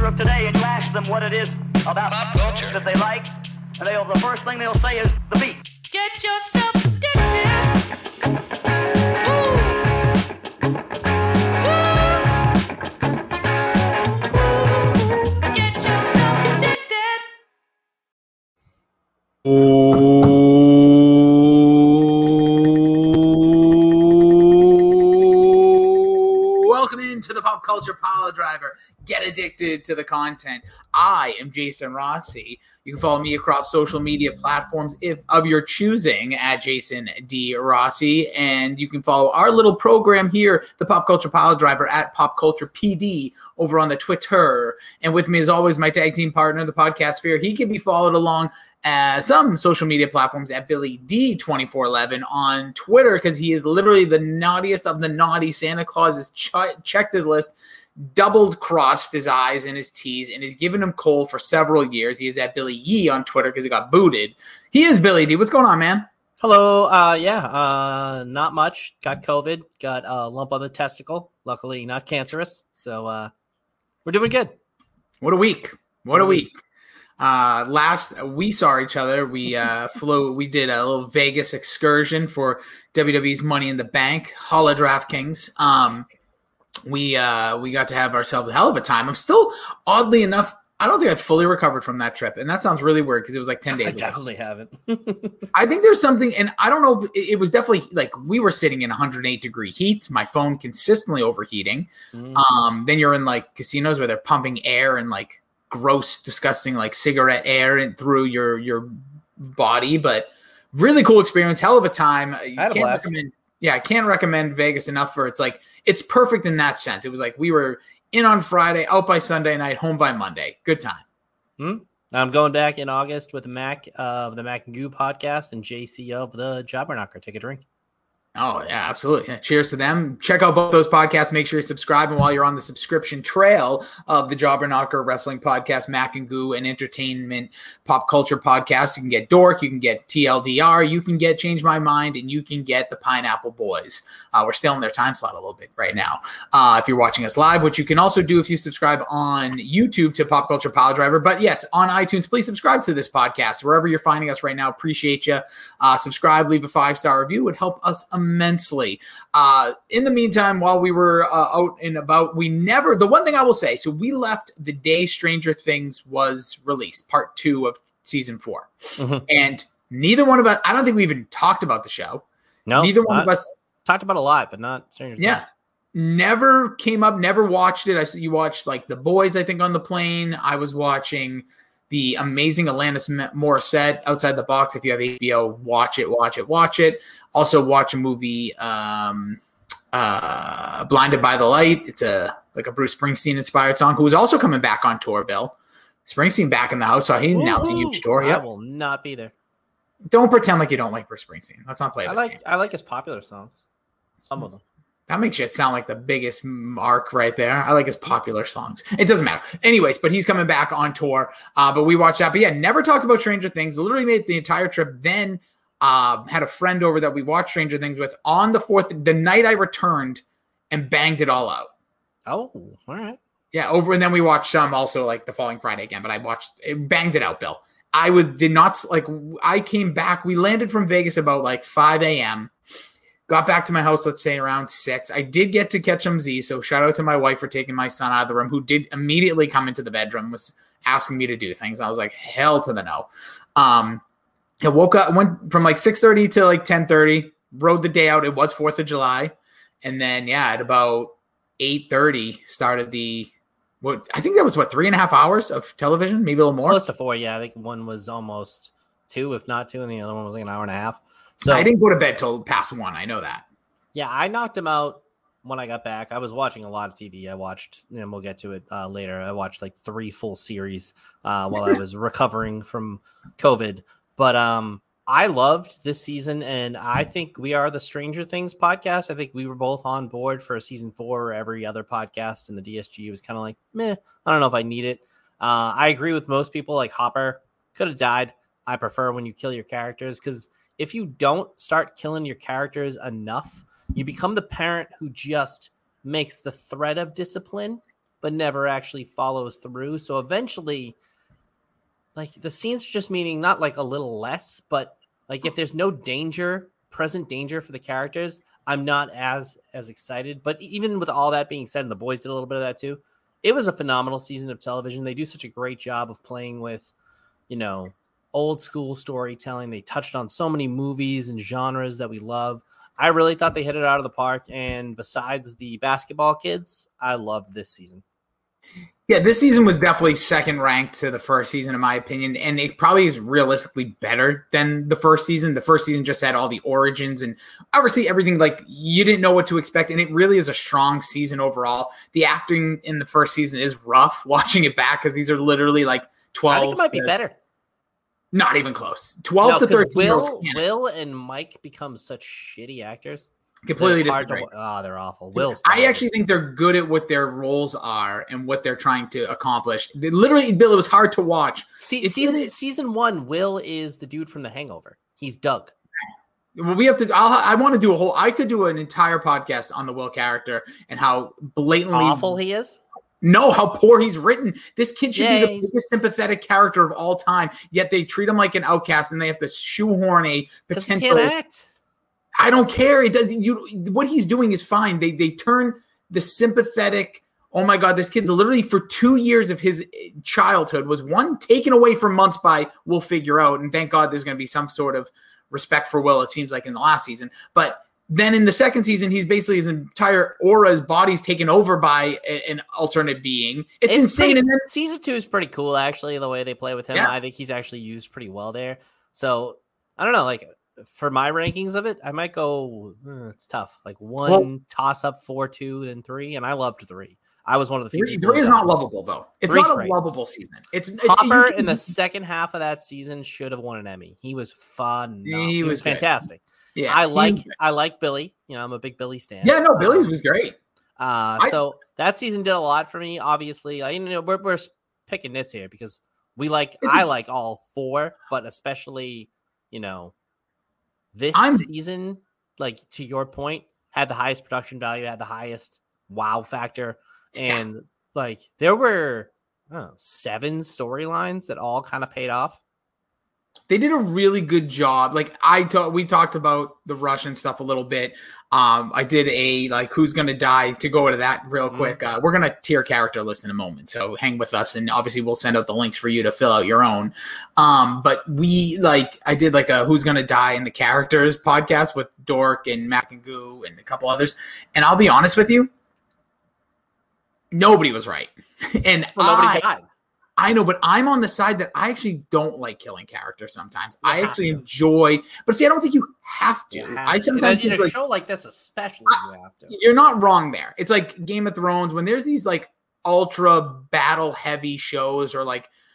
of today and you ask them what it is about pop culture that they like, and the first thing they'll say is the beat. Get yourself addicted. Get yourself addicted. Welcome into the Pop Culture Pile Driver. Get addicted to the content. I am Jason Rossi. You can follow me across social media platforms if of your choosing at Jason D. Rossi. And you can follow our little program here, the Pop Culture Pile Driver, at Pop Culture PD over on the Twitter. And with me, as always, my tag team partner, the podcast sphere. He can be followed along some social media platforms at Billy D2411 on Twitter, because he is literally the naughtiest of the naughty. Santa Claus has checked his list, doubled crossed his I's and his T's, and has given him coal for several years. He is at Billy Yee on Twitter because he got booted. He is Billy D. What's going on, man? Hello. Not much. Got COVID. Got a lump on the testicle. Luckily, not cancerous. So we're doing good. What a week. What a week. Last we saw each other, we we did a little Vegas excursion for WWE's Money in the Bank, Holla DraftKings. We got to have ourselves a hell of a time. I'm still, oddly enough, I don't think I've fully recovered from that trip. And that sounds really weird because it was like 10 days ago. I definitely haven't. I think there's something, and I don't know, it was definitely like we were sitting in 108-degree heat. My phone consistently overheating. Then you're in like casinos where they're pumping air and like gross, disgusting, like cigarette air and through your body. But really cool experience. Hell of a time. I can't recommend Vegas enough for it's perfect in that sense. It was like we were in on Friday, out by Sunday night, home by Monday. Good time. I'm going back in August with Mac of the Mac and Goo podcast and JC of the Jobber Knocker. Take a drink. Oh, yeah, absolutely. Yeah, cheers to them. Check out both those podcasts. Make sure you subscribe. And while you're on the subscription trail of the Jobber Knocker Wrestling Podcast, Mac and Goo, and Entertainment Pop Culture Podcast, you can get Dork, you can get TLDR, you can get Change My Mind, and you can get the Pineapple Boys. We're still in their time slot a little bit right now. If you're watching us live, which you can also do if you subscribe on YouTube to Pop Culture Pile Driver. But yes, on iTunes, please subscribe to this podcast. Wherever you're finding us right now, appreciate you. Subscribe, leave a 5-star review. It would help us immensely. In the meantime, while we were out and about, the one thing I will say, so we left the day Stranger Things was released, part 2 of season 4. And neither one of us, I don't think we even talked about the show. No, neither one of us talked about a lot, but not Stranger Things. Yeah. Never came up, never watched it. I saw you watched like The Boys, I think, on the plane. I was watching the amazing Alanis Morissette, Outside the Box. If you have HBO, watch it. Also watch a movie, Blinded by the Light. It's a Bruce Springsteen inspired song, who is also coming back on tour, Bill. Springsteen back in the house, so he announced a huge tour. I will not be there. Don't pretend like you don't like Bruce Springsteen. Let's not play this game. I like his popular songs. Some of them. That makes it sound like the biggest mark right there. I like his popular songs. It doesn't matter. Anyways, but he's coming back on tour. But we watched that. But yeah, never talked about Stranger Things. Literally made the entire trip. Then had a friend over that we watched Stranger Things with on the 4th, the night I returned, and banged it all out. Oh, all right. Yeah, over. And then we watched some also like the following Friday again. But banged it out, Bill. I came back. We landed from Vegas about like 5 a.m. Got back to my house, let's say around 6. I did get to catch Z, so shout out to my wife for taking my son out of the room, who did immediately come into the bedroom, was asking me to do things. I was like, hell to the no. I woke up, went from like 6:30 to like 10:30, rode the day out. It was 4th of July. And then, at about 8:30 started I think that was 3.5 hours of television, maybe a little more. Close to 4, yeah. I think one was almost 2, if not 2, and the other one was like an hour and a half. So I didn't go to bed till past 1. I know that. Yeah, I knocked him out when I got back. I was watching a lot of TV. I watched, and we'll get to it later. I watched like 3 full series while I was recovering from COVID. But I loved this season, and I think we are the Stranger Things podcast. I think we were both on board for season 4, where every other podcast in the DSG was kind of like, meh, I don't know if I need it. I agree with most people. Like Hopper could have died. I prefer when you kill your characters, because if you don't start killing your characters enough, you become the parent who just makes the threat of discipline but never actually follows through. So eventually, like the scenes are just meaning not like a little less, but like if there's no present danger for the characters, I'm not as excited. But even with all that being said, and the boys did a little bit of that too, it was a phenomenal season of television. They do such a great job of playing with, old school storytelling. They touched on so many movies and genres that we love. I really thought they hit it out of the park. And besides the basketball kids, I loved this season. Yeah, this season was definitely second ranked to the first season, in my opinion, and it probably is realistically better than the first season. The first season just had all the origins and obviously everything, like you didn't know what to expect, and it really is a strong season overall. The acting in the first season is rough watching it back because these are literally like 12. I think it might be better. Not even close. 12 to 13 Will and Mike become such shitty actors. Completely disagree. They're awful. Will's I actually think they're good at what their roles are and what they're trying to accomplish. Literally, Bill, it was hard to watch. Season 1, Will is the dude from The Hangover. He's Doug. Well, we have to. I want to do I could do an entire podcast on the Will character and how blatantly awful he is. No, how poor he's written. This kid should be the biggest sympathetic character of all time. Yet they treat him like an outcast, and they have to shoehorn a potential. He can't act. I don't care. What he's doing is fine. They turn the sympathetic. Oh my God, this kid's literally for 2 years of his childhood was one taken away for months by We'll Figure Out, and thank God there's going to be some sort of respect for Will. It seems like in the last season, but then in the second season, he's basically his entire aura, his body's taken over by an alternate being. It's insane. And then season 2 is pretty cool, actually, the way they play with him. Yeah. I think he's actually used pretty well there. So I don't know, like. For my rankings of it, I might go. It's tough. Like toss up 4, 2, then 3, and I loved 3. I was one of the few. 3 is not lovable though. It's not a lovable season. It's Hopper in the second half of that season should have won an Emmy. He was fun. He was fantastic. Yeah, I like Billy. I'm a big Billy stan. Yeah, no, Billy's was great. So that season did a lot for me. Obviously, we're picking nits here because I like all 4, but especially this season, like to your point, had the highest production value, had the highest wow factor. And like there were 7 storylines that all kind of paid off. They did a really good job. Like we talked about the Russian stuff a little bit. I did a who's gonna die to go into that real quick. We're gonna tier character list in a moment, so hang with us, and obviously we'll send out the links for you to fill out your own. But I did a who's gonna die in the characters podcast with Dork and Mac and Goo and a couple others, and I'll be honest with you, nobody was right, and nobody died. I know, but I'm on the side that I actually don't like killing characters sometimes. I actually enjoy, but see, I don't think you have to. I sometimes in a show like this, especially, you have to. You're not wrong there. It's like Game of Thrones when there's these ultra battle heavy shows or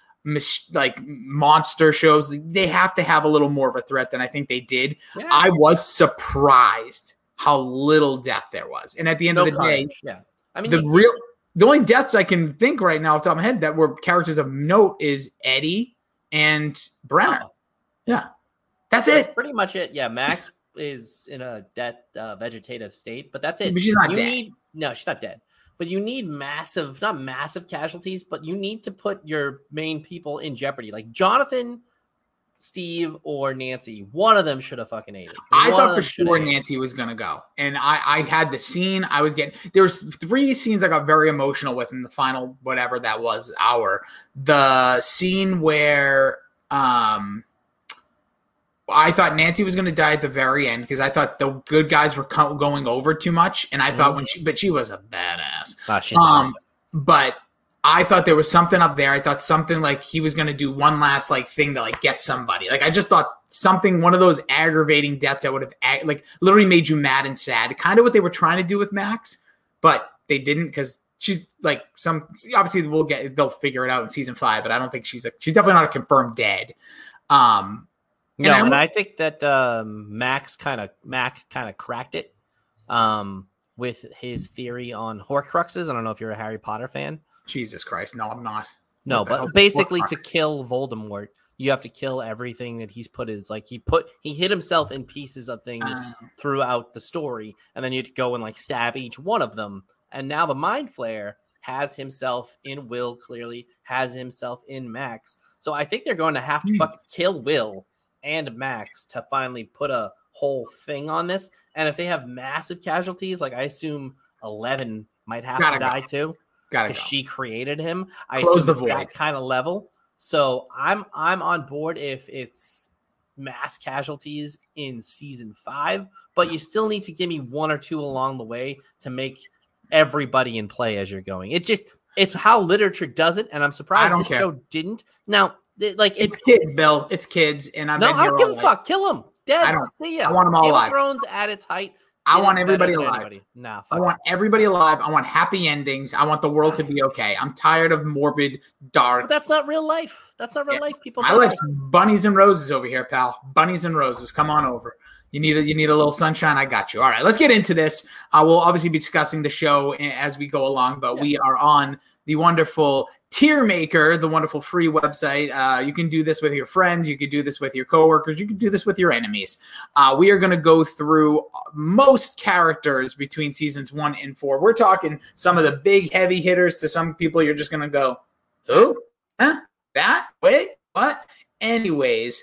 monster shows. They have to have a little more of a threat than I think they did. Yeah. I was surprised how little death there was, and at the end of the day, I mean the only deaths I can think right now off the top of my head that were characters of note is Eddie and Brenner. Oh. Yeah. That's it. Pretty much it. Yeah. Max is in a vegetative state, but that's it. But she's not dead. No, she's not dead. But you need not massive casualties, but you need to put your main people in jeopardy. Like Jonathan, Steve, or Nancy, one of them should have fucking ate it. I thought for sure Nancy was going to go. And I had the scene there was 3 scenes I got very emotional with in the final, whatever that was, hour. The scene where I thought Nancy was going to die at the very end because I thought the good guys were going over too much. And I thought but she was a badass. She's not. But I thought there was something up there. I thought something he was going to do one last thing to get somebody. I just thought something, one of those aggravating deaths that would have literally made you mad and sad. Kind of what they were trying to do with Max, but they didn't because she's obviously they'll figure it out in season 5, but I don't think she's definitely not a confirmed dead. I think that Mac kind of cracked it with his theory on Horcruxes. I don't know if you're a Harry Potter fan. Jesus Christ. No, I'm not. No, but basically to kill Voldemort, you have to kill everything that he's put he hit himself in pieces of things throughout the story. And then you have to go and stab each one of them. And now the Mind Flayer has himself in Will, clearly has himself in Max. So I think they're going to have to fucking kill Will and Max to finally put a whole thing on this. And if they have massive casualties, like I assume 11 might have to die too, because she created him. I Close the assume void. that kind of level. So I'm on board if it's mass casualties in season 5, but you still need to give me 1 or 2 along the way to make everybody in play as you're going. It's how literature does it, and I'm surprised this show didn't. Now, it's kids, Bill. It's kids, and I don't give a fuck. Kill them. Dead. See ya. I want them all Game alive. of Thrones at its height. I want everybody alive. Nah, I want everybody alive. I want happy endings. I want the world to be okay. I'm tired of morbid, dark. But that's not real life. That's not real life. People. I like bunnies and roses over here, pal. Bunnies and roses. Come on over. You need a little sunshine. I got you. All right, let's get into this. We'll obviously be discussing the show as we go along, but we are on the wonderful Tier Maker, the wonderful free website. You can do this with your friends. You can do this with your coworkers. You can do this with your enemies. We are going to go through most characters between seasons 1 and 4. We're talking some of the big heavy hitters to some people. You're just going to go, who? Huh? That? Wait, what? Anyways,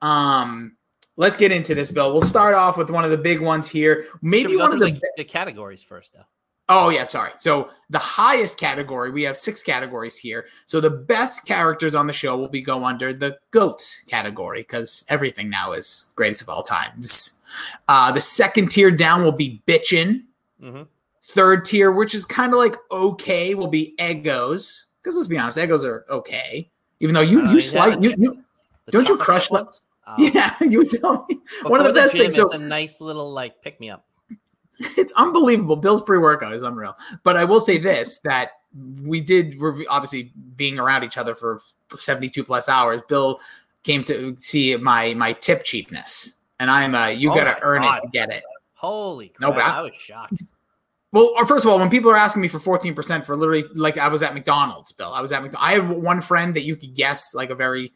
let's get into this, Bill. We'll start off with one of the big ones here. Maybe one of the categories first, though. Oh, yeah, sorry. So the highest category, we have 6 categories here. So the best characters on the show will go under the GOATs category because everything now is greatest of all times. The second tier down will be bitchin'. Mm-hmm. Third tier, which is kind of like okay, will be Eggos. Because let's be honest, Eggos are okay. Even though you don't you crush ones? Yeah, you would tell me. One of the best things. It's a nice little pick me up. It's unbelievable. Bill's pre-workout is unreal. But I will say this, that we're obviously being around each other for 72 plus hours. Bill came to see my tip cheapness. And you got to earn it to get it. Holy crap. No, I was shocked. Well, first of all, when people are asking me for 14% for literally, like I was at McDonald's, Bill. I have one friend that you could guess, like a very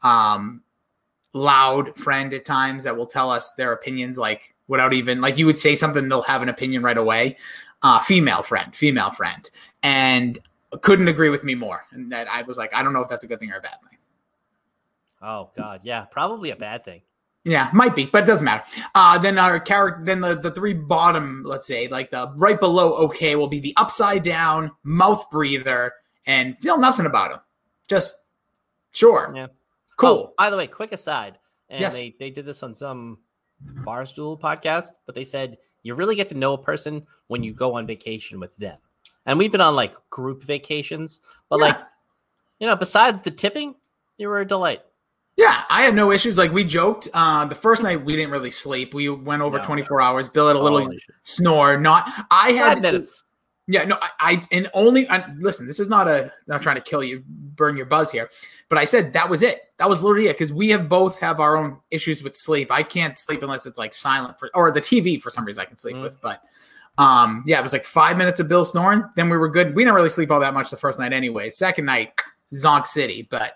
loud friend at times that will tell us their opinions, like without even, like you would say something, they'll have an opinion right away. Female friend, and couldn't agree with me more. And that I was like, I don't know if that's a good thing or a bad thing. Oh God, yeah, probably a bad thing. Yeah, might be, but it doesn't matter. Then our character, then the 3 bottom, let's say, like the right below okay, will be the upside down mouth breather and feel nothing about him. Just sure. Yeah. Cool. Oh, by the way, quick aside, and yes. they did this on some Barstool podcast, but they said you really get to know a person when you go on vacation with them. And we've been on like group vacations, but besides the tipping, you were a delight. Yeah, I had no issues. Like we joked, the first night we didn't really sleep. We went over 24 hours. Bill had a little snore. I had 5 minutes. Yeah, no, listen, this is not trying to kill you, burn your buzz here, but I said that was it. That was literally it because we both have our own issues with sleep. I can't sleep unless it's like silent or the TV for some reason I can sleep with. But it was like 5 minutes of Bill snoring. Then we were good. We didn't really sleep all that much the first night anyway. Second night, Zonk City. But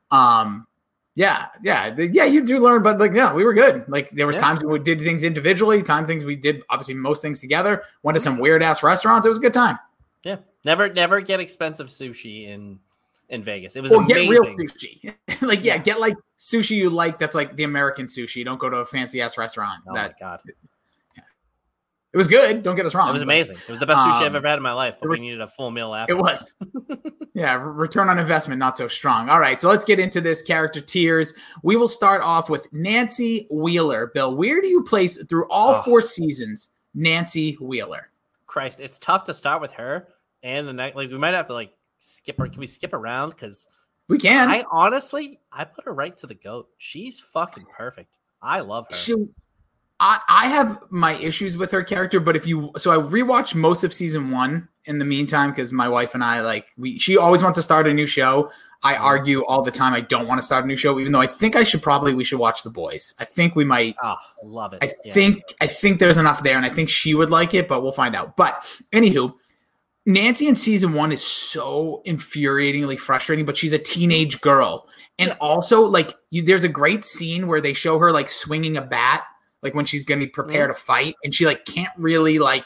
you do learn. But we were good. Like there was times we did things individually, things we did obviously most things together. Went to some weird ass restaurants. It was a good time. Yeah, never get expensive sushi in Vegas. It was amazing. Get real sushi. Get like sushi you like. That's like the American sushi. Don't go to a fancy ass restaurant. Oh my God. It was good. Don't get us wrong. It was amazing. It was the best sushi I've ever had in my life, but we needed a full meal after. It was. Yeah, return on investment, not so strong. All right, so let's get into this character tiers. We will start off with Nancy Wheeler. Bill, where do you place through all 4 seasons Nancy Wheeler? Christ, it's tough to start with her and the next. Like we might have to skip her. Can we skip around? Because we can. I honestly put her right to the GOAT. She's fucking perfect. I love her. I have my issues with her character, but I rewatched most of season 1 in the meantime because my wife and I she always wants to start a new show. I argue all the time I don't want to start a new show, even though I think we should watch The Boys. I think we might. Oh, love it. I think there's enough there, and I think she would like it, but we'll find out. But anywho, Nancy in season 1 is so infuriatingly frustrating, but she's a teenage girl, and also there's a great scene where they show her swinging a bat. Like when she's going to prepare to fight and she can't really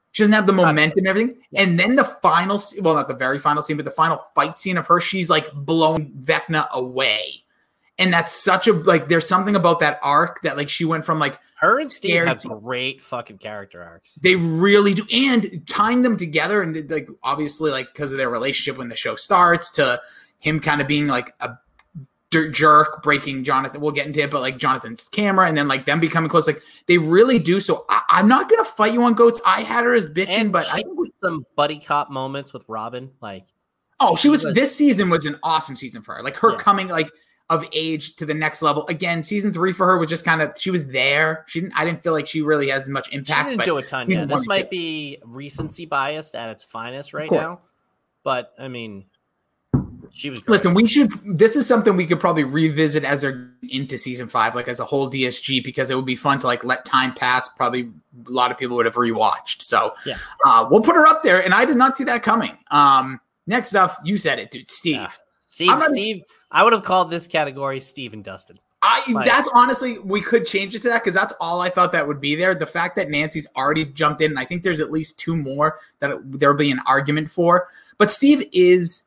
She doesn't have the momentum and everything. Yeah. And then the final, well, not the very final scene, but the final fight scene of her, she's like blowing Vecna away. And that's such a, like, there's something about that arc that, like, she went from, like, her and Steve have great fucking character arcs. They really do. And tying them together, and, like, obviously, like, because of their relationship when the show starts, to him kind of being, like, a jerk, breaking Jonathan, we'll get into it, but, like, Jonathan's camera, and then, like, them becoming close, like, they really do. So I'm not going to fight you on Goats. I had her as bitching, and but I think with some buddy cop moments with Robin, like, she was this season was an awesome season for her. Like, her coming, like, of age to the next level. Again, season 3 for her was just kind of, she was there. I didn't feel like she really has as much impact. She didn't do a ton. Yeah, this might be recency biased at its finest right now. But I mean, she was great. Listen, this is something we could probably revisit as they're into season 5, like as a whole DSG, because it would be fun to, like, let time pass. Probably a lot of people would have rewatched. So we'll put her up there, and I did not see that coming. Next up, you said it, dude, Steve. Steve, I would have called this category Steve and Dustin. That's honestly, we could change it to that, because that's all I thought that would be there. The fact that Nancy's already jumped in, and I think there's at least 2 more that there'll be an argument for. But Steve is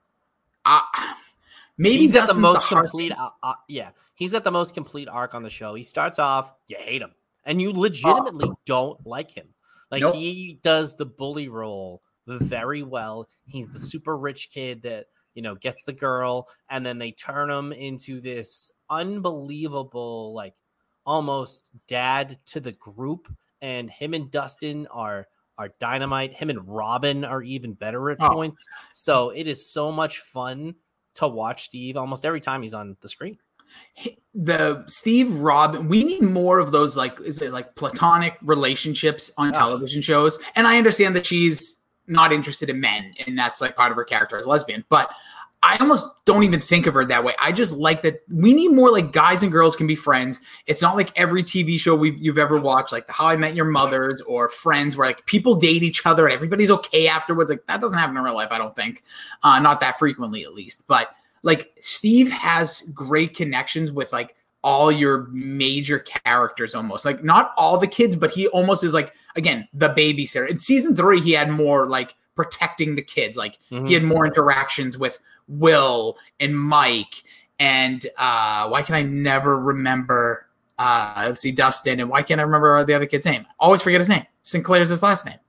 maybe he's got Dustin's the most complete. He's got the most complete arc on the show. He starts off, you hate him, and you legitimately don't like him. Like, he does the bully role very well. He's the super rich kid that, you know, gets the girl, and then they turn him into this unbelievable, like, almost dad to the group. And him and Dustin are dynamite. Him and Robin are even better at points. So it is so much fun to watch Steve almost every time he's on the screen. The Steve Robin, we need more of those, like, is it like platonic relationships on television shows? And I understand that she's not interested in men, and that's, like, part of her character as a lesbian, but I almost don't even think of her that way. I just like that we need more, like, guys and girls can be friends. It's not like every TV show you've ever watched, like the How I Met Your Mothers or Friends, where, like, people date each other and everybody's okay afterwards. Like, that doesn't happen in real life, I don't think. Not that frequently, at least. But, like, Steve has great connections with, like, all your major characters almost. Like, not all the kids, but he almost is, like, again, the babysitter. In season 3, he had more, like, protecting the kids. Like, he had more interactions with Will and Mike, and why can I never remember let's see, Dustin, and why can't I remember the other kid's name? Always forget his name. Sinclair's his last name.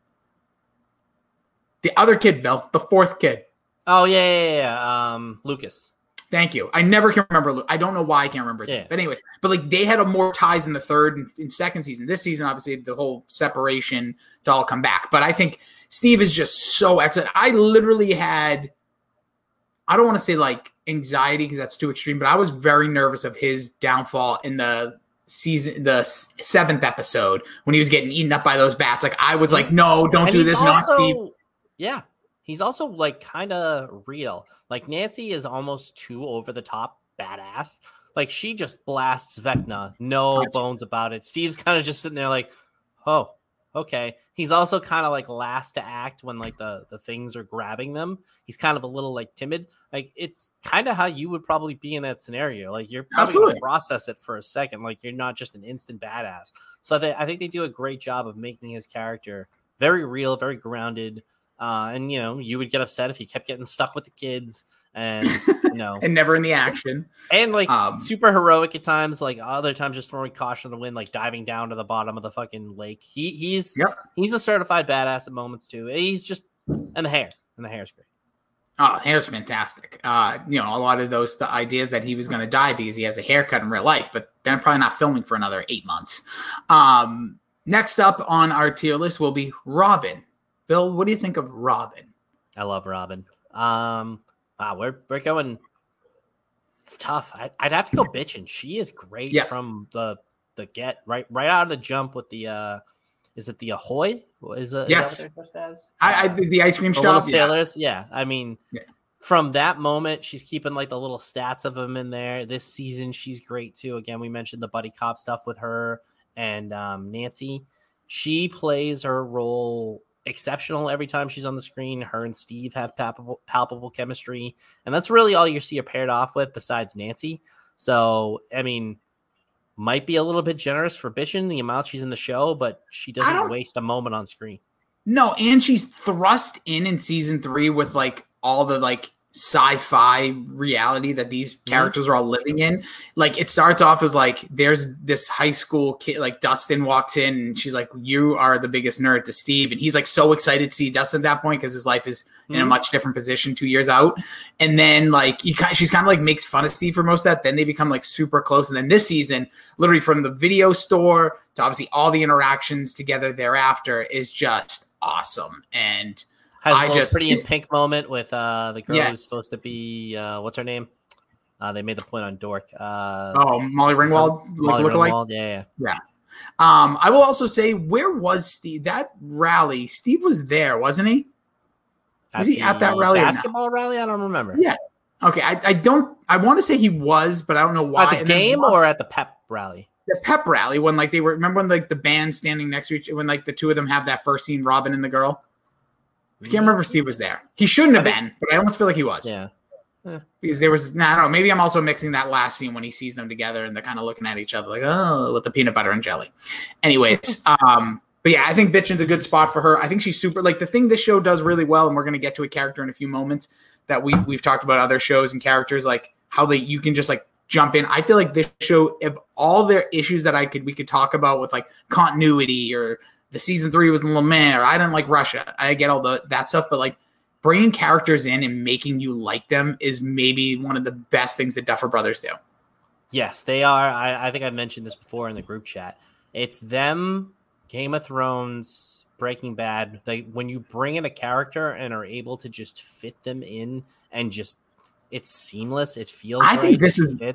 The other kid, Bill, the 4th kid. Oh yeah. Lucas. Thank you. I never can remember. I don't know why I can't remember his name. But anyways, like, they had more ties in the 3rd and 2nd season. This season, obviously, the whole separation to all come back. But I think Steve is just so excellent. I literally had, I don't want to say, like, anxiety, because that's too extreme, but I was very nervous of his downfall in the 7th episode when he was getting eaten up by those bats. Like, I was like, no, don't do this, not Steve. Yeah. He's also, like, kind of real. Like, Nancy is almost too over the top badass. Like, she just blasts Vecna, no bones about it. Steve's kind of just sitting there like, oh, okay. He's also kind of, like, last to act when, like, the things are grabbing them. He's kind of a little, like, timid. Like, it's kind of how you would probably be in that scenario. Like, you're probably going to process it for a second. Like, you're not just an instant badass. So I think they do a great job of making his character very real, very grounded. And, you know, you would get upset if he kept getting stuck with the kids and, you know, and never in the action, and, like, super heroic at times, like other times just throwing caution to the wind, like diving down to the bottom of the fucking lake. He's a certified badass at moments too. He's just, and the hair's great. Oh, hair's fantastic. You know, a lot of the ideas that he was going to die because he has a haircut in real life, but they're probably not filming for another 8 months. Next up on our tier list will be Robin. Bill, what do you think of Robin? I love Robin. We're going. It's tough. I'd have to go bitchin'. She is great from the get right out of the jump with the. Is it the Ahoy? Yes. Is that what they're supposed as? The ice cream shop. Sailors. Yeah. I mean, from that moment, she's keeping, like, the little stats of them in there. This season, she's great too. Again, we mentioned the buddy cop stuff with her and Nancy. She plays her role exceptional every time she's on the screen. Her and Steve have palpable chemistry, and that's really all you see her paired off with besides Nancy. So, I mean, might be a little bit generous for Bishan, the amount she's in the show, but she doesn't waste a moment on screen. No, and she's thrust in season 3 with like all the like sci-fi reality that these characters are all living in. Like it starts off as like there's this high school kid, like Dustin walks in and she's like, "You are the biggest nerd," to Steve, and he's like so excited to see Dustin at that point because his life is in a much different position 2 years out. And then like she's kind of like makes fun of Steve for most of that. Then they become like super close. And then this season, literally from the video store to obviously all the interactions together thereafter is just awesome. And has a little Pretty in Pink moment with the girl yes. who's supposed to be what's her name? They made the point on Dork. Molly Ringwald. Molly Ringwald. Yeah. I will also say, where was Steve? That rally, Steve was there, wasn't he? Was he at that rally? Basketball rally? I don't remember. Yeah. Okay. I want to say he was, but I don't know why. At the game or at the pep rally? The pep rally when like remember when like the band standing next to each, when like the two of them have that first scene, Robin and the girl. I can't remember if Steve was there. He shouldn't have been, but I almost feel like he was. Yeah. Because there was, I don't know, maybe I'm also mixing that last scene when he sees them together and they're kind of looking at each other like, oh, with the peanut butter and jelly. Anyways, but yeah, I think Bitchin's a good spot for her. I think she's super, like the thing this show does really well, and we're going to get to a character in a few moments that we've talked about other shows and characters, like how you can just like jump in. I feel like this show, if all their issues that we could talk about with like continuity or the season 3 was in Le Mans, or I didn't like Russia. I get all that stuff, but like bringing characters in and making you like them is maybe one of the best things that Duffer Brothers do. Yes, they are. I think I've mentioned this before in the group chat. It's them, Game of Thrones, Breaking Bad. When you bring in a character and are able to just fit them in and just it's seamless. It feels. I think this is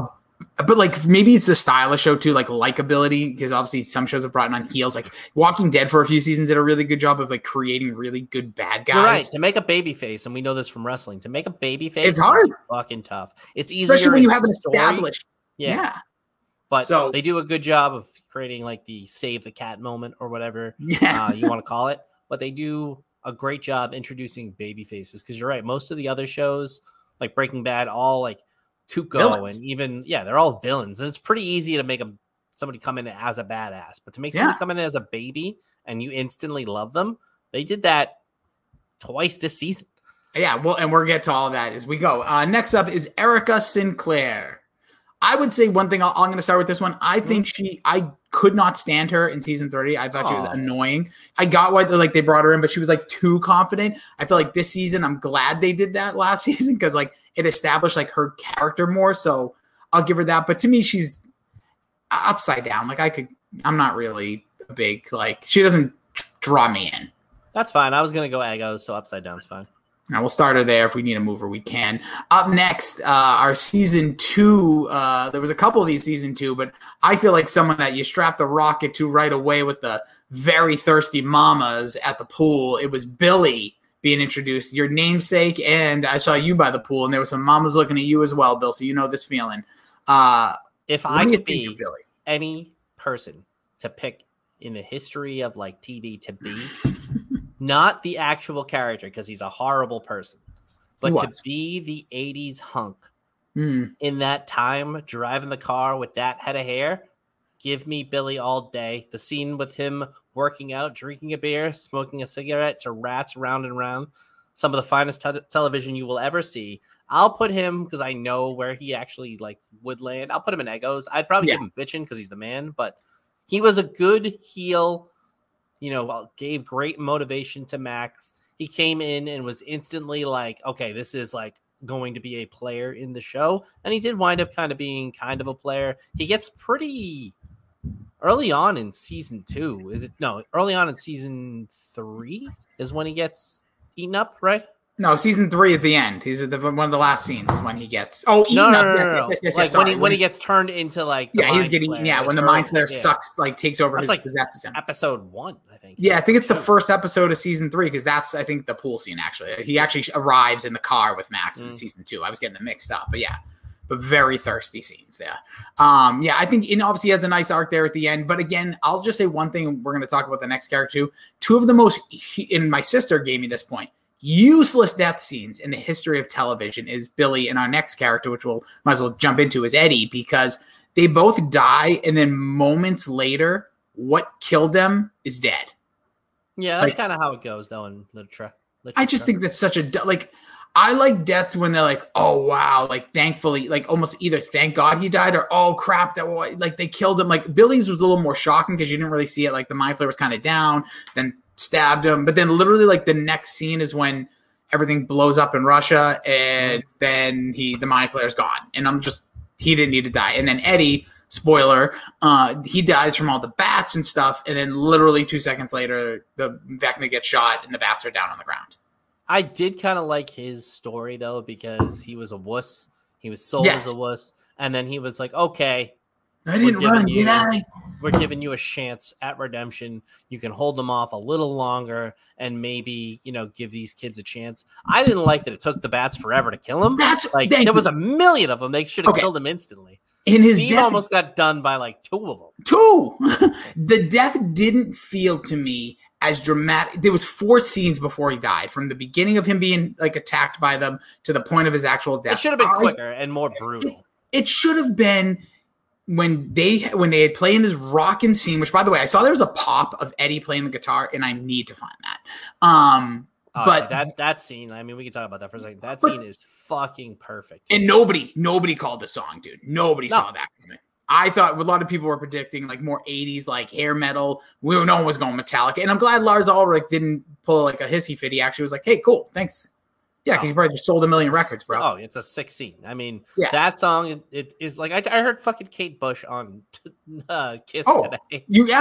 but like maybe it's the style of show too, like likability, because obviously some shows have brought on heels. Like Walking Dead for a few seasons did a really good job of like creating really good bad guys. You're right. To make a baby face, and we know this from wrestling, to make a baby face, it's hard. It's fucking tough. It's easier, especially when you have an established. Yeah. But so they do a good job of creating like the save the cat moment or whatever you want to call it. But they do a great job introducing baby faces, because you're right. Most of the other shows, like Breaking Bad, all like Tuco villains. And even they're all villains, and it's pretty easy to make somebody come in as a badass, but to make somebody come in as a baby and you instantly love them, they did that twice this season. Yeah, well, and we'll get to all of that as we go. Next up is Erica Sinclair. I would say one thing. I'm going to start with this one. I think I could not stand her in season 30. I thought she was annoying. I got why they brought her in, but she was like too confident. I feel like this season, I'm glad they did that last season, because like it established like her character more. So I'll give her that. But to me, she's upside down. Like I'm not really a big, like, she doesn't draw me in. That's fine. I was going to go Egos, so upside down's fine. Now we'll start her there. If we need a mover, we can. Up next, our season 2. There was a couple of these season 2, but I feel like someone that you strap the rocket to right away with the very thirsty mamas at the pool. It was Billy being introduced, your namesake, and I saw you by the pool, and there were some mamas looking at you as well, Bill. So you know this feeling. If I could be any person to pick in the history of like TV to be. Not the actual character, because he's a horrible person, but to be the 80s hunk in that time, driving the car with that head of hair, give me Billy all day. The scene with him working out, drinking a beer, smoking a cigarette to rats round and round, some of the finest television you will ever see. I'll put him, because I know where he actually like would land. I'll put him in Egos. I'd probably give him Bitchin' because he's the man, but he was a good heel. Gave great motivation to Max. He came in and was instantly like, okay, this is like going to be a player in the show. And he did wind up kind of being kind of a player. He gets pretty early on in season 2. Early on in season 3 is when he gets eaten up, right? No, season 3 at the end. He's at one of the last scenes is when he gets eaten up. No. Like when he gets turned into like he's getting when the mind flare sucks, like takes over. His possesses him. Episode 1, I think. Yeah, I think it's the first episode of season 3, because that's I think the pool scene. Actually, he actually arrives in the car with Max in season 2. I was getting them mixed up, but very thirsty scenes there. I think obviously he has a nice arc there at the end. But again, I'll just say one thing. We're going to talk about the next character too. Two of the most, and my sister gave me this point, useless death scenes in the history of television is Billy, and our next character, which we'll might as well jump into, is Eddie, because they both die, and then moments later, what killed them is dead. Yeah, that's Like, kind of how it goes, though, in literature. I just think that's such a like. I like deaths when they're like, oh wow, like thankfully, like almost either thank God he died or oh crap that like they killed him. Like Billy's was a little more shocking because you didn't really see it. Like the mind flayer was kind of down, then stabbed him, but then literally like the next scene is when everything blows up in Russia, and then the mind flayer's gone, and he didn't need to die. And then Eddie, spoiler, he dies from all the bats and stuff, and then literally 2 seconds later, the Vecna gets shot and the bats are down on the ground. I did kind of like his story though, because he was a wuss. He was sold as a wuss, and then he was like, "Okay, I didn't run. we're giving you a chance at redemption. You can hold them off a little longer, and maybe give these kids a chance." I didn't like that it took the bats forever to kill him. There was a million of them. They should have killed him instantly. In his Steve death, almost got done by like 2 of them. 2. The death didn't feel to me as dramatic. There was 4 scenes before he died, from the beginning of him being like attacked by them to the point of his actual death. It should have been quicker and more brutal. It should have been when they had played his rockin' scene, which by the way, I saw there was a pop of Eddie playing the guitar, and I need to find that. But that scene, I mean, we can talk about that for a second. That scene is fucking perfect. And nobody called the song, dude. Nobody saw that coming. I thought a lot of people were predicting like more 80s, like hair metal. No one was going Metallica. And I'm glad Lars Ulrich didn't pull like a hissy fit. He actually was like, hey, cool, thanks. Yeah, because he probably just sold 1 million records, bro. Oh, it's a sick scene. I mean, that song, it is like, I heard fucking Kate Bush on Kiss today.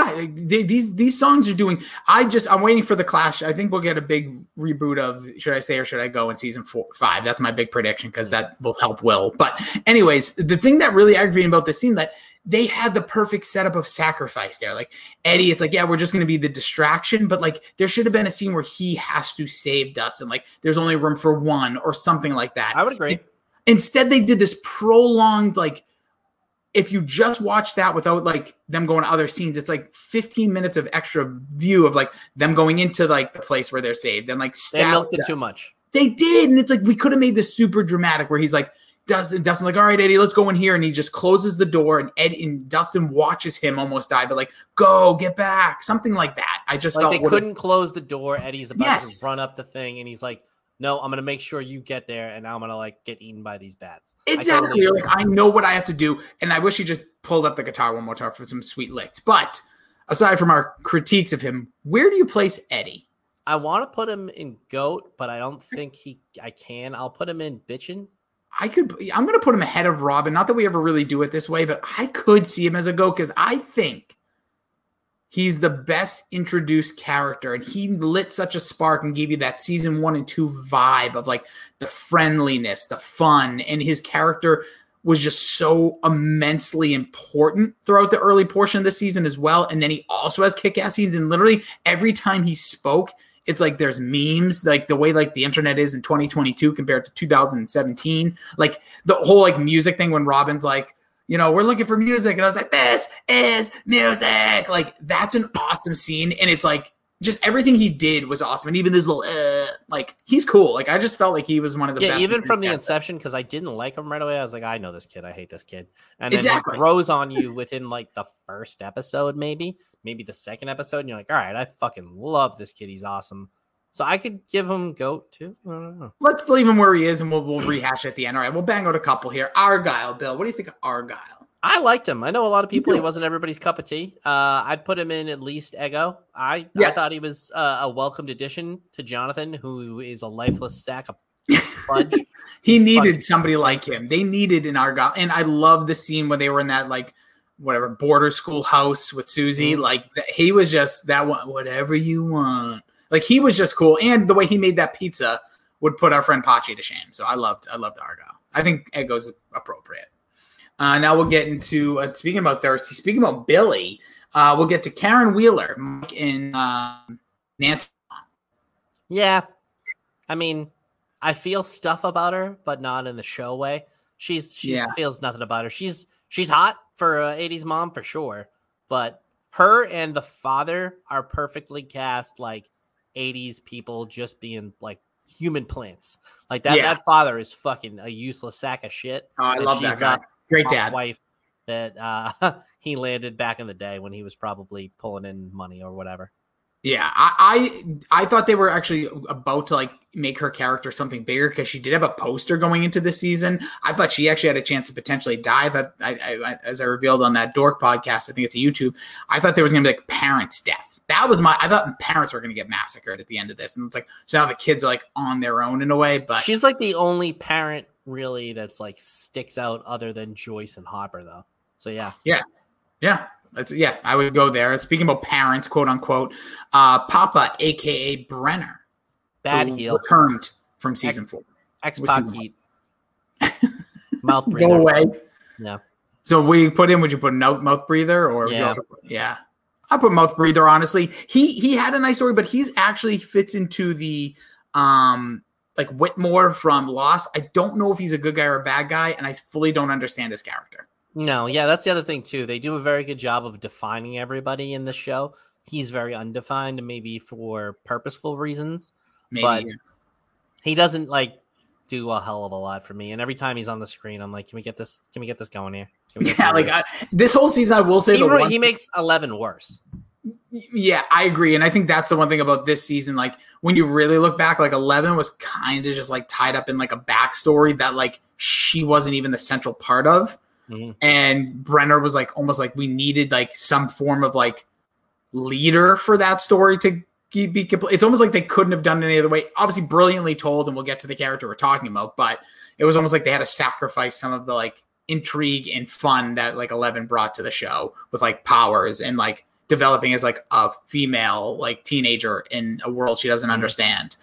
These songs are doing, I'm waiting for the Clash. I think we'll get a big reboot of Should I Stay or Should I Go in season 5. That's my big prediction because that will help Will. But anyways, the thing that really aggravated about this scene, that they had the perfect setup of sacrifice there. Like Eddie, it's like, yeah, we're just going to be the distraction, but like there should have been a scene where he has to save Dustin. Like there's only room for one or something like that. I would agree. Instead, they did this prolonged, like, if you just watch that without like them going to other scenes, it's like 15 minutes of extra view of like them going into like the place where they're saved and like they milked it too much. They did, and it's like we could have made this super dramatic where he's like, Dustin's like, all right, Eddie, let's go in here. And he just closes the door, and Dustin watches him almost die, but like, go, get back, something like that. I just like felt they couldn't close the door. Eddie's about to run up the thing, and he's like, no, I'm going to make sure you get there, and I'm going to like get eaten by these bats. Exactly. I know what I have to do, and I wish he just pulled up the guitar one more time for some sweet licks. But aside from our critiques of him, where do you place Eddie? I want to put him in GOAT, but I don't think I can. I'll put him in Bitchin'. I'm going to put him ahead of Robin. Not that we ever really do it this way, but I could see him as a GOAT because I think he's the best introduced character, and he lit such a spark and gave you that season 1 and 2 vibe of like the friendliness, the fun, and his character was just so immensely important throughout the early portion of the season as well. And then he also has kick-ass scenes, and literally every time he spoke, it's like there's memes, like the way like the internet is in 2022 compared to 2017. Like the whole like music thing when Robin's like, we're looking for music. And I was like, this is music. Like that's an awesome scene. And it's like just everything he did was awesome. And even this little, like he's cool. Like I just felt like he was one of the best. Yeah, even from the inception, because I didn't like him right away. I was like, I know this kid. I hate this kid. And then he grows on you within like the first episode, maybe the second episode. And you're like, all right, I fucking love this kid. He's awesome. So I could give him GOAT too. I don't know. Let's leave him where he is, and we'll rehash at the end. All right, we'll bang out a couple here. Argyle, Bill. What do you think of Argyle? I liked him. I know a lot of people. He wasn't everybody's cup of tea. I'd put him in at least Ego. I thought he was a welcomed addition to Jonathan, who is a lifeless sack of fudge. He needed somebody like him. They needed an Argyle, and I love the scene when they were in that like whatever border school house with Susie. Mm-hmm. Like he was just that one. Whatever you want. Like he was just cool, and the way he made that pizza would put our friend Pachi to shame. So I loved Argyle. I think Ego's appropriate. Now we'll get into speaking about Thirsty. Speaking about Billy, we'll get to Karen Wheeler, Mike, and Nancy. Yeah, I mean, I feel stuff about her, but not in the show way. She feels nothing about her. She's hot for an 80s mom for sure, but her and the father are perfectly cast like 80s people just being like human plants. Like that. Yeah. That father is fucking a useless sack of shit. Oh, I love that guy. Great dad. Wife that he landed back in the day when he was probably pulling in money or whatever. Yeah, I thought they were actually about to like make her character something bigger because she did have a poster going into the season. I thought she actually had a chance to potentially die. As I revealed on that Dork podcast, I think it's a YouTube. I thought there was going to be like parents' death. I thought parents were going to get massacred at the end of this, and it's like so now the kids are like on their own in a way. But She's like the only parent really that's like sticks out other than Joyce and Hopper, though. So yeah. I would go there. Speaking about parents, quote unquote, Papa, aka Brenner, Bad who heel. returned from season 4. X-Pac heat. Mouth breather. Go away. Yeah. So would you put a mouth breather, or would you Yeah. also I put mouth breather. Honestly, he had a nice story, but he's actually fits into the like Whitmore from Lost. I don't know if he's a good guy or a bad guy, and I fully don't understand his character. No, yeah, that's the other thing too. They do a very good job of defining everybody in the show. He's very undefined, maybe for purposeful reasons, Maybe but he doesn't like do a hell of a lot for me. And every time he's on the screen, I'm like, can we get this going here? Can we get yeah, through like this? this whole season, I will say He makes 11 worse. Yeah, I agree. And I think that's the one thing about this season. Like when you really look back, like 11 was kind of just like tied up in like a backstory that like she wasn't even the central part of. Mm-hmm. And Brenner was like almost like we needed like some form of like leader for that story to be complete. It's almost like they couldn't have done it any other way. Obviously brilliantly told, and we'll get to the character we're talking about, but it was almost like they had to sacrifice some of the like intrigue and fun that like 11 brought to the show with like powers and like developing as like a female like teenager in a world she doesn't understand.